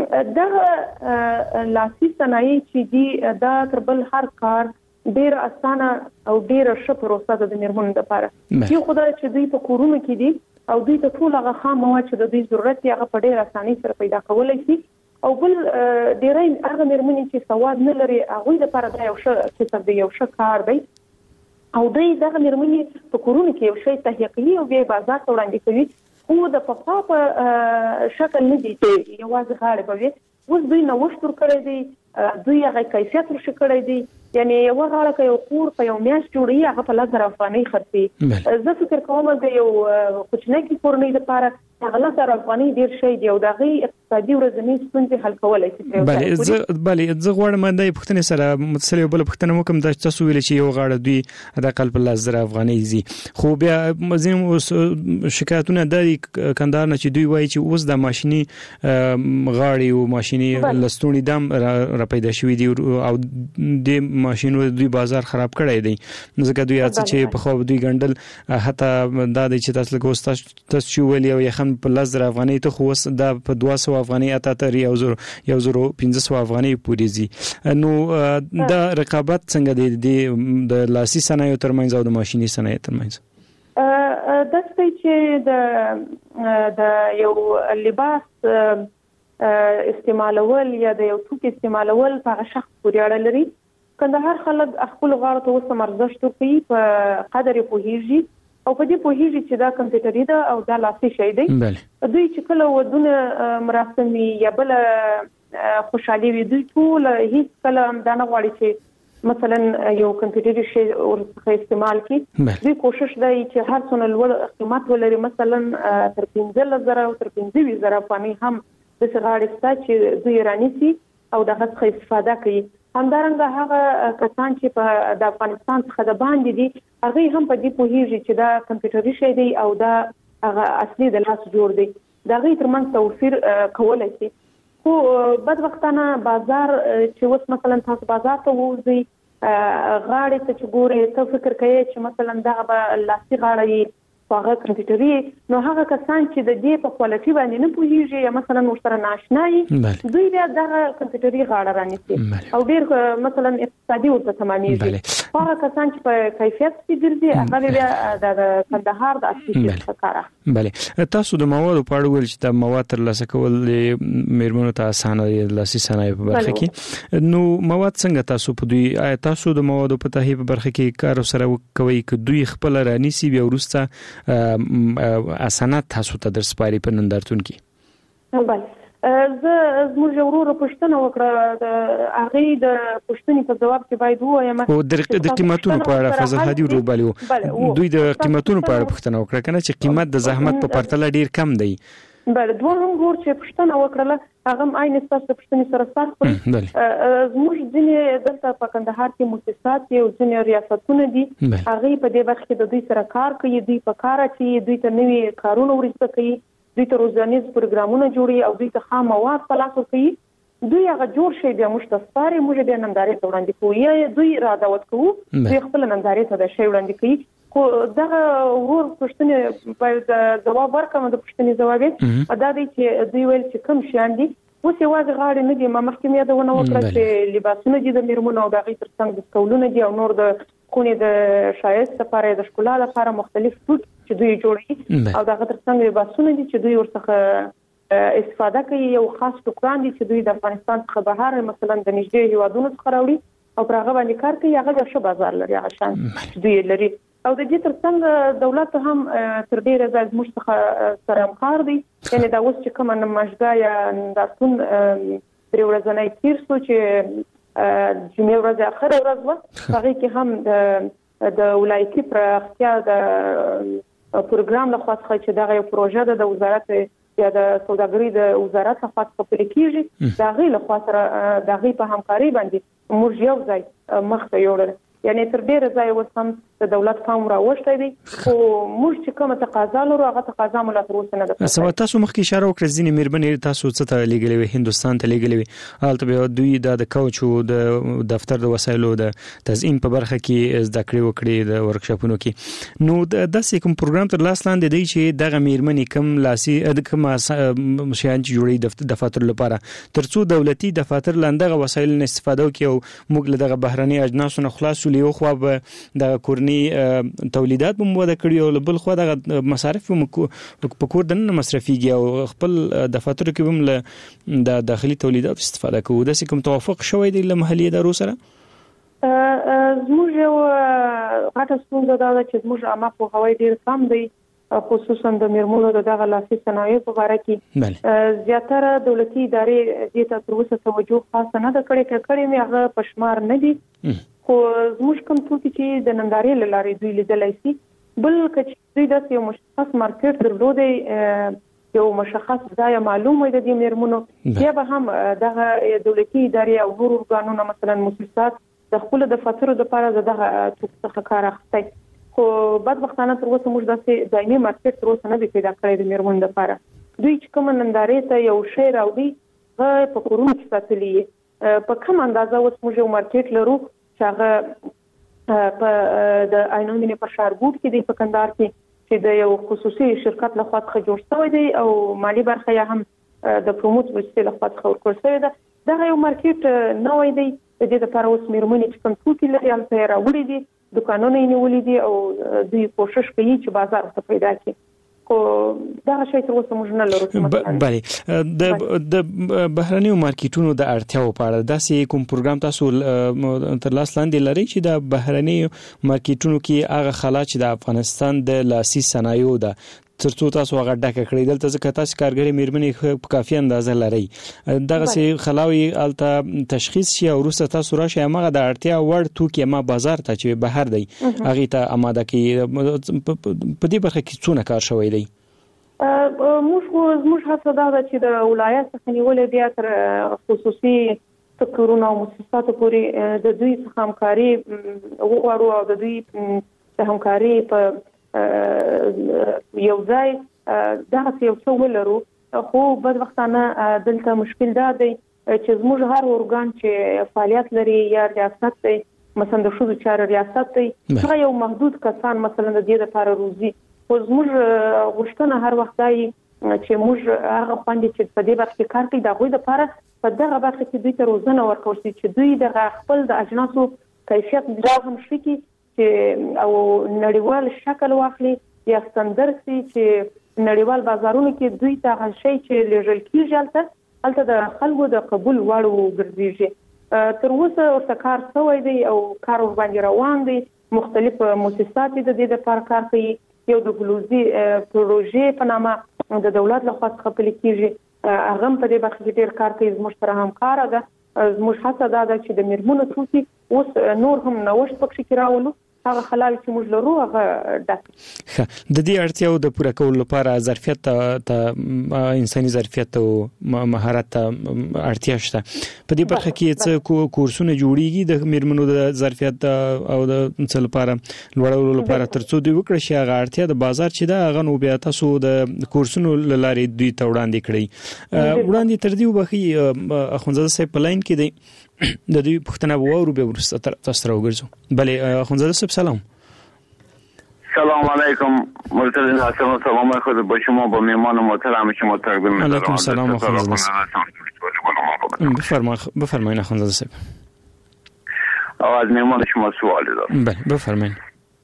دغه لاسي صنایع چې دي دا تر بل هر کار ډیر اسانه او ډیر ښه پروسه ده د مېرمنو لپاره یو خدای چې دوی په کورونو کې دي او دوی ته ټول هغه خام مواد چې د دوی ضرورت یې هغه په ډیر اسانۍ سره پیدا کولای شي او بل ډیرای هغه مېرمنې چې سواد نه لري هغه لپاره دا یو ښه کسب دی یو ښه کار دی او دوی دغه مېرمنې په کورونو کې یو شی تهیه کوي او بیا بازار ته وړاندې کوي خو د پخوا په شکل نه دي چې یوازې غاړه به وي. اوس دوی نوښت ورکړی دی، دوی هغه کیفیت ورشي کړی دی. یعنی یو غاړه کې یو کور په یو میاشت جوړي هغه په لږ افغاني خرڅي. زه فکر کوم د یو کوچنی کورنۍ لپاره هغه لږ افغاني ډیر شي دی او دغه اقتصادي ورځنی ستونزې حل کولای شي. بله زه بله زه غواړم د پښتنې سره متصل بل پښتنه وکم د تاسو ویل چې یو غاړه دوی د قلب لاس زر افغاني زی، خو بیا مزیم شکایتونه د کندهار نه چې دوی وایي چې اوس د ماشيني غاړي او ماشيني لستونی دم را پیدا شوې دي او د ماشينو دوی بازار خراب کړی دی. ځکه دوی چې په خو دوی ګندل حتی دا د چې تاسو لګوست تاسو ویل یو یخن په لزر افغاني ته خو د په دوه سوه افغاني اته تر یو زر یو زر پنځه سوه افغاني پورې زی. نو د رقابت څنګه دی د لاسي صنایعو ترمنځ او د ماشيني صنایعو ترمنځ؟ د څه چې د د یو لباس استعمالول یا د یو توکي استعمالول په شخص پورې اړه لري. کندهار خلک خپل غاړه ته وسه مرزښت کوي، په قدر پوهیږي او په دې پوهیږي چې دا کمپیوټري ده او دا لاسي شی دی. دوی چې کله ودونه مراسم یا بل خوشحالي وي دوی ټول هیڅ کله دا نه غواړي چې مثلا یو کمپیوټري شی ورڅخه استعمال کړي. دوی کوشش دی چې هر څونه لوړ قیمت ولري، مثلا تر پنځه زره او تر پنځه زره افغاني هم د غاړې ستا چې دوی رانیسي او دغه څخه استفاده کوي. همدارنګه هغه کسان چې په د افغانستان څخه د باندې دي هغه هم په دې پوهیږي چې دا کمپیوټري شی دی او دا هغه اصلي د لاس جوړ دی. دا غي ترمنځ توفیر کولای شي. خو بدبختانه بازار چې وس مثلا تاسو بازار ته وځي غاړې ته چې ګوري ته فکر کوي چې مثلا دا به لاسي غاړه هغه کمپیوټري، نو هغه کسان چې د دې په کوالټي باندې نه پوهیږي یا مثلا ورسره ناشنا وي دوی بیا دغه کمپیوټري غاړه رانیسي او ډیر مثلا اقتصادي ورته تمامېږي. هغه کسان چې په کیفیت کې ګرځي هغه بیا د کندهار د اصلي ښکارا. بله تاسو د موادو په اړه ول چې د مواد ترلاسه کول میرمنو ته اسانه دي لاسي صنایع په برخه کې، نو مواد څنګه تاسو په دوی آیا تاسو د موادو په تهیه په برخه کې کار سره کوي ک دوی خپل رانیسي بیا ورسته اسانات تاسو ته در سپاري په نندارتون کې؟ بله زه زموږ ورور پښتنه وکړه د هغه د پښتنې په جواب کې باید وایم او د قیمتونو په اړه فضل هادي ورور بلو دوی د قیمتونو په اړه پښتنه وکړه کنه چې قیمت د زحمت په پرتله ډیر کم دی. بله دوه هم ګور چې پښتنه وکړه هغه هم عین تاسو پښتنې سره سره زموږ ځینې دلته په کندهار کې مؤسسات او ځینې ریاستونه دي هغه په دې وخت کې د دوی سره کار کوي، دوی په کار چې دوی ته نوي کارونه ورسته کوي، دوی ته روزانیز پروګرامونه جوړي او دوی ته خام مواد په لاس ورکوي. دوی هغه جوړ شي بیا موږ ته سپاري، موږ بیا نندارې ته وړاندې کوو یا دوی را دعوت کوو دوی خپل نندارې ته د شی وړاندې کوي. خو دغه ورور پښتنې باید ځواب ورکړم د پښتنې ځواب دا دی چې دوی ویل چې کوم شیان دي اوس یوازې غاړې نه دي. ما مخکې یادونه وکړه چې لباسونه دي د میرمنو او د هغې تر څنګ دستکولونه دي او نور د خونې د ښایست لپاره د ښکلا لپاره مختلف توکي چې دوی جوړوي او د هغه تر څنګ لباسونه دي چې دوی ورڅخه استفاده کوي. یو خاص ټوکران دي چې دوی د افغانستان څخه بهر مثلا د نږدې هیوادونو څخه راوړي او پر هغه باندې کار کوي. هغه ښه بازار لري هغه شان دوی لري او د دې تر څنګ دولت هم تر ډیره ځای زموږ څخه سره همکار دی. یعنی دا اوس چې کومه نمایشګاه یا نندارتون درې ورځنی تیر شو چې جمعې ورځ اخره ورځ وه هغې کې هم د ولایتي پراختیا د پروګرام لخوا څخه چې دغه یو پروژه ده د وزارت یا د سوداګرۍ د وزارت لخوا څخه پلي کېږي د هغې لخوا سره د هغې په همکارۍ باندې موږ یو ځای مخته یوړل. یعنی تر ډیره ځای اوس هم د دولت پام راوښتی دی خو موږ چې کومه تقاضا لرو هغه تقاضا مو لا تر اوسه نه ده. سبا تاسو مخکې اشاره وکړه ځینې میرمنې تاسو څه ته لیږلې وې هندوستان ته لیږلې وې هلته بیا دوی د کوچ او د دفتر د وسایلو د تزیین په برخه کې زده کړې وکړې د ورکشاپونو کې. نو داسې کوم پروګرام تر لاس لاندې دی چې دغه میرمنې کوم لاسي کوم شیان چې جوړوي دفاتر لپاره تر څو دولتي دفاتر لاندغه وسایل نه استفاده وکړي او موږ له دغه بهرني اجناسو نه خلاص یو خو به د کورني تولیدات به مو د کړی او بل خو د مصارف په کور دنه مصرفيږي او خپل دفاتر کې هم له د داخلي تولیدات استفاده کوو. د کوم توافق شوی دی له محلي ادارو سره؟ زموږ یو غټه ستونزه دا ده چې زموږ عامه پوهاوی ډېر کم دی خصوصا د میرمنو دغه لاسي صنایعو په اړه کې زیاتره دولتي ادارې دې ته تر اوسه توجه خاصه نه ده کړې کړې مې هغه پښمار نه دي خو زموږ کوم توکي چې د نندارې لارې دوی لیدلای شي بل کچې دوی د یو مشخص مارکیټ درلودي یو مشخص ځای معلومه ده د میرمنو بیا به هم دغه دولتي ادارې او نور ارګانونه مثلا مؤسسات د خپل دفاترو لپاره دغه توکي څخه کار اخلي خو بدبختانه تر اوسه موږ داسې دایمي مارکیټ تر اوسه نه دی پیدا کړی د میرمنو لپاره دوی چې کوم نندارې ته یو شی راوړي هغه په کورونو کې ساتلي په کوم اندازه اوس موږ یو مارکیټ لرو چې هغه په د عینومینې په ښارګوټ کې دی په کندهار کې چې د یو خصوصي شرکت لخوا څخه جوړ شوی دی او مالی برخه یې هم د پروموټ وسیلې لخوا څخه ورکړل شوی ده دغه یو مارکیټ نوی دی د دې لپاره اوس میرمنې چې کوم توکي لري هلته یې راوړي دي دکانونه یې نیولي دي او دوی کوشش کوي چې بازار ته پیدا کړي خو دغه شی تر اوسه موږ نه لرو بله د د بهرنیو مارکیټونو د اړتیاو په اړه داسې کوم پروګرام تاسو تر لاس لاندې لري چې د بهرنیو مارکیټونو کې هغه خلا چې د افغانستان د لاسي صنایعو ده ترڅو تاسو هغه ډکه کړی دلته ځکه تاسو کارګری میرمنې په کافي اندازه لري دغه سي خلاوي الته تشخیص شي او وروسته تاسو راشي هغه د اړتیا وړ توکي ما بازار ته چې بهر دی هغه ته آماده کی په دې برخه کې څونه کار شوی دی موږ موږ هڅه دا ده چې د ولایت څخه نیولې بیا تر خصوصي سکتورونو او مؤسساتو پورې د دوی څخه همکاري وغواړو او د دوی د همکاري په یو ځای دغه یو څه ولرو خو بدبختانه دلته مشکل دا دی چې زموږ هر ارګان چې فعالیت لري یا ریاست دی مثلا د ښځو چارو ریاست دی هغه یو محدود کسان مثلا د دې لپاره روزي خو زموږ غوښتنه هر وخت دی چې موږ هغه باندې چې په دې برخه کې کار کوي د غوي لپاره په دغه برخه کې دوی ته روزنه ورکول شي چې دوی د خپل د اجناسو کیفیت لا هم ښه کړي چې او نړیوال شکل واخلي یا ستاندرد سي چې نړیوال بازارونو کې دوی ته شي چې لږل کېږي البته البته د خلکو د قبول وړو ګرځيږي تر اوسه ورته کار شوی دی او کار باندې روان دی مختلف مؤسسات د دې لپاره کار کوي یو د ګلوزي پروژې په نامه د دولت لخوا څخه پلي کېږي هغه په دې برخه کې ډېر کار کوي زموږ سره همکار ده زموږ هڅه دا ده چې د میرمنو توکي اوس نور هم نوښت پکې راولو هغه خلال چې موږ لرو هغه ډک د دې اړتیاو د پوره کولو لپاره ظرفیت ته انساني ظرفیت او مهارت ته اړتیا شته په دې برخه کې څه کورسونه جوړیږي د میرمنو د ظرفیت او د څه لپاره لوړولو لپاره ترڅو دوی وکړي چې هغه اړتیا د بازار چې دا هغه نو بیا تاسو د کورسونو لارې دوی ته وړاندې کړئ وړاندې تر دې وبخي اخونزاده صاحب په لاین کې دی د دې پښتنه وورو به ورسته تاسو راوګرځو بلې اخونزاده صاحب سلام سلام علیکم مرتضی حسن سلام خود با شما با میهمان محترم شما تقدیم می‌کنم علیکم سلام اخونزاده صاحب بفرمایید بفرمایید اخونزاده صاحب از میهمان شما سوال دارم بله بفرمایید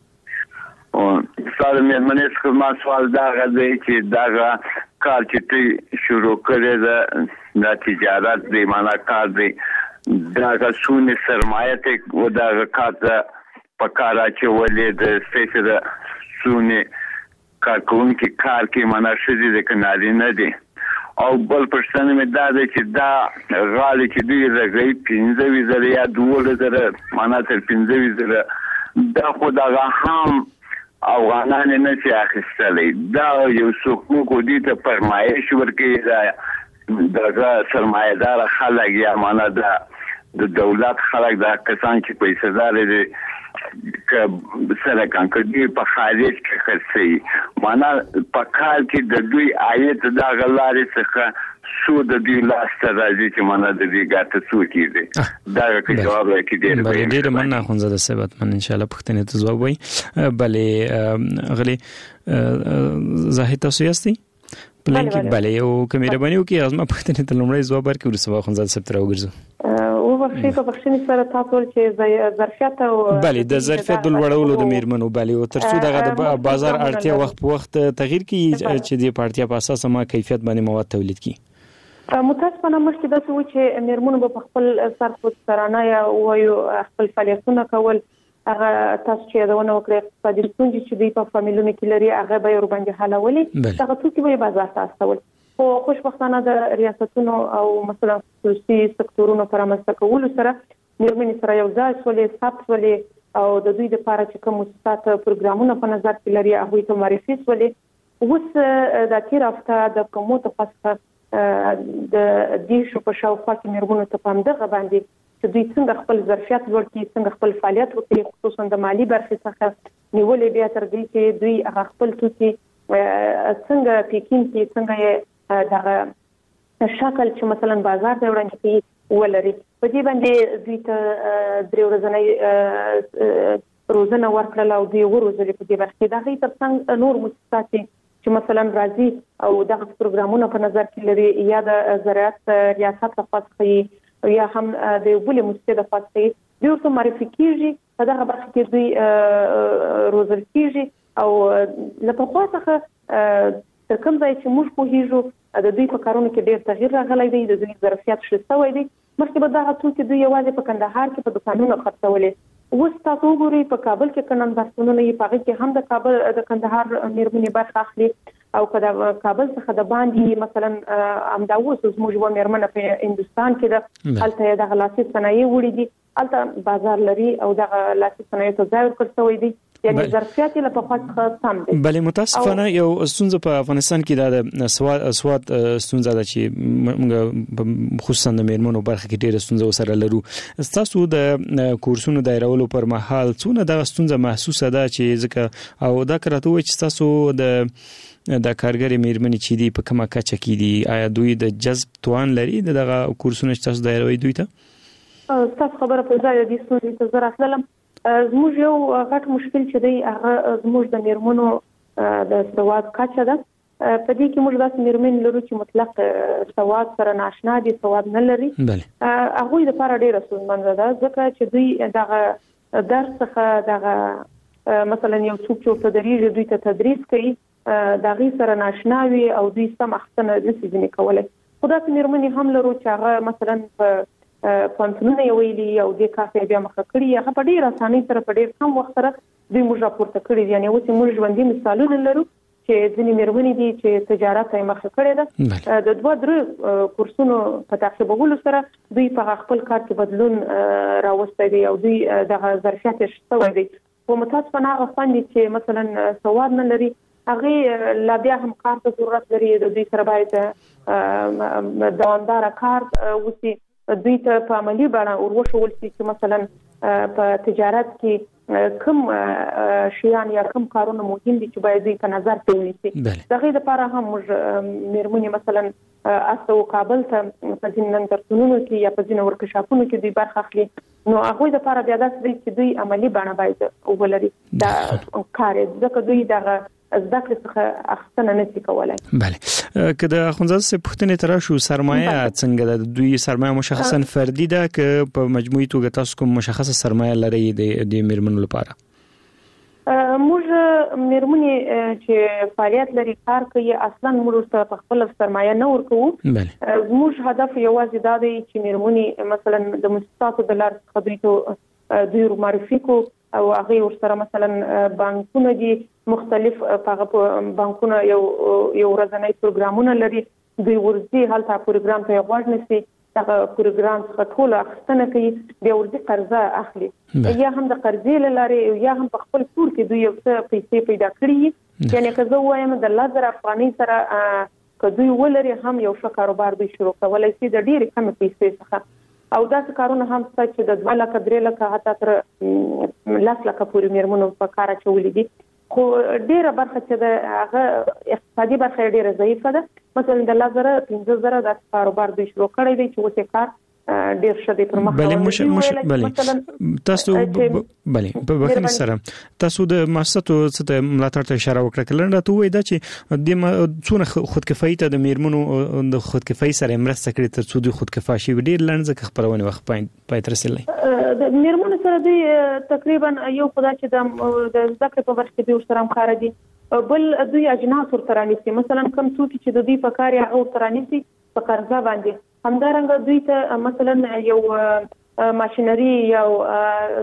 سال میهمان است که من سوال داغه دی چې داغه کار چې تی شروع کړی ده د تجارت دی معنا کار دی داغه سونه سرمایه ته و داغه کار په کار اچولې د سپیشل سونه کارکون کې کار کې معنا شدي د کناري نه دی او بل پرسنه مې دا دی چې دا غالي چې دوی راغی پنځه ویزه یا دوه زره معنا تر پنځه ویزه دا خو دا هم افغانان نه شي اخیستلې دا یو څوک کو دي ته فرمایش ورکړي دا دغه سرمایدار خلک یا معنا دا د دولت خلک دا کسان چې پیسې دار دي ک سره کانکړي په خارج کې خرڅي معنا په کال کې د دوی عاید دا غلارې څخه سود د دوی لاس ته راځي چې معنا د دې ګټه څو کیږي دا کې جواب راکې ډېر بلې ډېر مننه خونزاده صاحب من ان شاء الله پښتنې ته جواب وای بلې غلي زاهد تاسو یاستئ پلان کې بلې او کمیربانیو کې ازما پښتنې ته لومړی جواب ورکړو ورسره خونزاده صاحب تر وګرځو او ورشي په بخښنې سره تاسو چې ظرفیت او بلې د ظرفیت د لوړولو د میرمنو بلې او ترڅو دغه د بازار اړتیا وخت په وخت تغییر کیږي چې د پارتیا په اساس ما کیفیت باندې مواد تولید کی متاسفانه مخکې د څه چې میرمنو په خپل صرف سرانه یا وایو خپل فعالیتونه کول هغه تاسو چې یادونه وکړه اقتصادي ستونزې چې دوی په فامیلونو کې لري هغه به ور باندې حلولې هغه توکي به بازار ته استول خو خوشبختانه د ریاستونو او مثلا خصوصي سکتورونو پر رامنځته کولو سره میرمنې سره یو ځای سولې ثبت سولې او د دوی لپاره چې کوم مؤسسات پروګرامونه په نظر کې لري هغه ته معرفي سولې اوس د تیر هفته د کومو تفصیل د دې شو په شاوخوا کې میرمنو ته پام دغه باندې چې دوی څنګه خپل ظرفیت لوړ کړي څنګه خپل فعالیت وکړي خصوصا د مالی برخې څخه نیولې بیا تر دې چې دوی هغه خپل توکي څنګه پیکینګ کې څنګه دغه شکل چې مثلا بازار ته وړاندې کوي ولري په دې باندې دوی ته درې ورځې روزنه ورکړل او دوی ورزلې په دې برخه دا هي ترڅنګ نور مؤسسات چې مثلا راځي او دغه پروګرامونه په نظر کې لري یا د زراعت ریاست لخوا څخه یا هم د یو بل مستند فاصله دوی ورته معرفي کیږي په دغه برخه کې دوی روزل کیږي او لکه خاصه تر کوم ځای چې موږ پوهیږو د دوی په کارونو کې ډېر تغییر راغلی دی د دوی ظرفیت شته دی مخکې به دغه توکي دوی یوازې په کندهار کې په دکانونو خرڅولې اوس تاسو وګورئ په کابل کې کنن بحثونه یې پاره کې هم د کابل د کندهار میرمنې برخه اخلي او کله کابل څخه د باندې مثلا امداوس زموږ و میرمنه په هندستان کې د الته د غلاسي صنایع وړي دي الته بازار لري او د غلاسي صنایع ته ځای ورکړی دی یعنی ظرفیت له په خاطر سم دي بلې متاسفانه یو ستونزه په افغانستان کې د سواد سواد ستونزه ده چې موږ خصوصا د میرمنو برخه کې ډېر ستونزه وسره لرو تاسو د کورسونو دایرولو پر مهال څونه د ستونزه محسوسه ده چې ځکه او دا کراته وي چې تاسو د د کارګری میرمنې چې دی په کومه کچه کې دي آیا دوی د جذب توان لري دغه کورسونه چې تاسو دایروي دوی ته تاسو خبره په ځای دي ستونزې ته زه راتلم زموږ یو غټ مشکل چې دی هغه زموږ د میرمنو د سواد کچه ده په دې کې موږ داسې میرمنې لرو چې مطلق سواد سره ناشنا دي سواد نه لري هغه د لپاره ډېره ستونزمنه ده ځکه چې دوی دغه درس څخه دغه مثلا یو څوک چې تدریج دوی ته تدریس کوي دا غي سره ناشنا وي او دوی سم احسن نشي ځنې کولای خدای په میرمنې هم لرو چې هغه مثلا په پانتونه ویلي او د کافي بیا مخ کړی هغه په ډیر اسانۍ سره په ډیر کم وخت سره دوی موږ راپورته کړی یعنی اوس موږ ژوندۍ مثالونه لرو چې ځینې میرمنې دي چې تجارت یې مخ کړی ده د دوه درې کورسونو په تعقیبولو سره دوی په خپل کار کې بدلون راوستي دي او دوی د ظرفیت شته دي په متاسفانه هغه باندې چې مثلا سواد نه لري هغه لا بیا هم کار ته ضرورت لري د دوی سره باید دوامدار کار وسی دوی ته په عملی بڼه وروښول شي چې مثلا په تجارت کې کوم شیان یا کوم کارونه مهم دي چې باید دوی په نظر کې ونیسي دغه لپاره هم موږ میرمنې مثلا اسو کابل ته په ځینې نندرتونونو کې یا په ځینې ورکشاپونو کې دوی برخه اخلي نو هغه لپاره بیا داسې دي چې دوی عملی بڼه باید ولري دا کار ځکه دوی دغه زده کړې څخه اخستنه نشي کولای. بله که د اخوندزاده صاحب پوښتنې ته راشو سرمایه څنګه ده دوی سرمایه مشخصا فردي ده که په مجموعي توګه تاسو کوم مشخصه سرمایه لري د میرمنو لپاره؟ موږ میرمنې چې فعالیت لري کار کوي اصلا موږ ته په خپل سرمایه نه ورکوو موږ هدف یوازې دا دی چې میرمنې مثلا د مؤسساتو د لارې څخه دوی ته دوی معرفي کو او هغه ورسره مثلا بانکونه دي مختلف هغه بانکونه یو یو ورځنی پروګرامونه لري دوی ورځي هلته پروګرام ته غوړ نشي هغه پروګرام څخه ټول اخستنه کوي بیا ورځي قرضه اخلي یا هم د قرضې لارې یا هم په خپل کور کې دوی یو څه پیسې پیدا کړي یعنی که زه وایم د لزر افغاني سره که دوی ولري هم یو ښه کاروبار دوی شروع کولای شي د ډېرې کمې پیسې څخه او داسې کارونه هم شته چې د دوه لکه درې لکه حتی تر لس لکه پورې میرمنو په کار اچولي دي خو ډېره برخه چې د هغه اقتصادي برخه یې ډېره ضعیفه ده مثلا د لس زره پنځه زره داسې کاروبار دوی شروع کړی دی چې اوس یې کار ډېر ښه دی پر مخ بلې مش مش بلې تاسو بلې په بخښنې سره تاسو د مؤسساتو څخه ملاتړ ته اشاره وکړه کله راته وای دا چې د څونه خودکفایي ته د میرمنو د خودکفایي سره مرسته کړې تر څو د خودکفا شي ډېر لنډه خبرونه وخت پای تر رسېلای د میرمنو سره دوی تقریبا یو خدای چې د ذکر په برخه کې ورسره مخاره دي بل دوی اجناس ورته رانیسي مثلا کوم څوک چې د دوی په کار یې هغه ورته رانیسي په قرضه باندې همدارنګه دوی ته مثلا یو ماشينري یو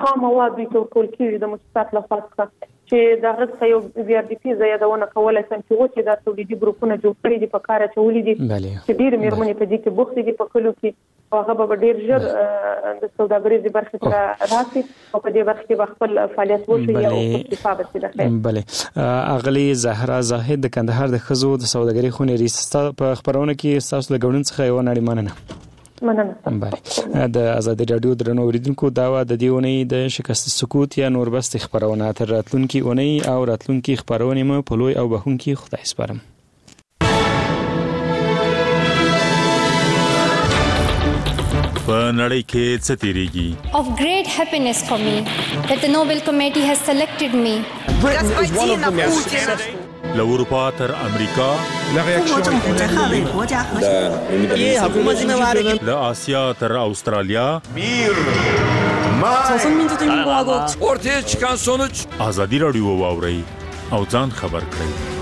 خام مواد دوی ته ورکول کیږي د مؤسسات لخوا څخه چې دا غږ یو بي ار دي پی زیاتونه کولای سم چې و چې دا تولیدي ګروپونه جوړ کړي دي په کار چولې دي چې ډیر مېرمنې په دې کې بوخت دي په کلو کې او هغه به ډیر ژر د سوداګریزي برخه ته راځي او په دې برخه کې خپل فعالیت وشي او استفاده وکړي د خیر. بله اغلی زهرا زاهد د کندهار د خزو د سوداګرۍ خونې ریستا په خبرونه کې تاسو له غوړن څخه یو نړۍ مننه. مننه. بله د ازادي رادیو درنو اوریدونکو داوا د دیونې د شکست سکوت یا نور بس خبرونه تر راتلونکي اونۍ او راتلونکي خبرونه مو په لوی او بهونکي خدای سپارم. په نړۍ کې څه تیریږي؟ Of great happiness for me that the Nobel Committee has selected me. له اروپا تر امریکا، له آسیا تر استرالیا، ortaya çıkan sonuç ازادي رادیو واوري او ځان خبر کړئ.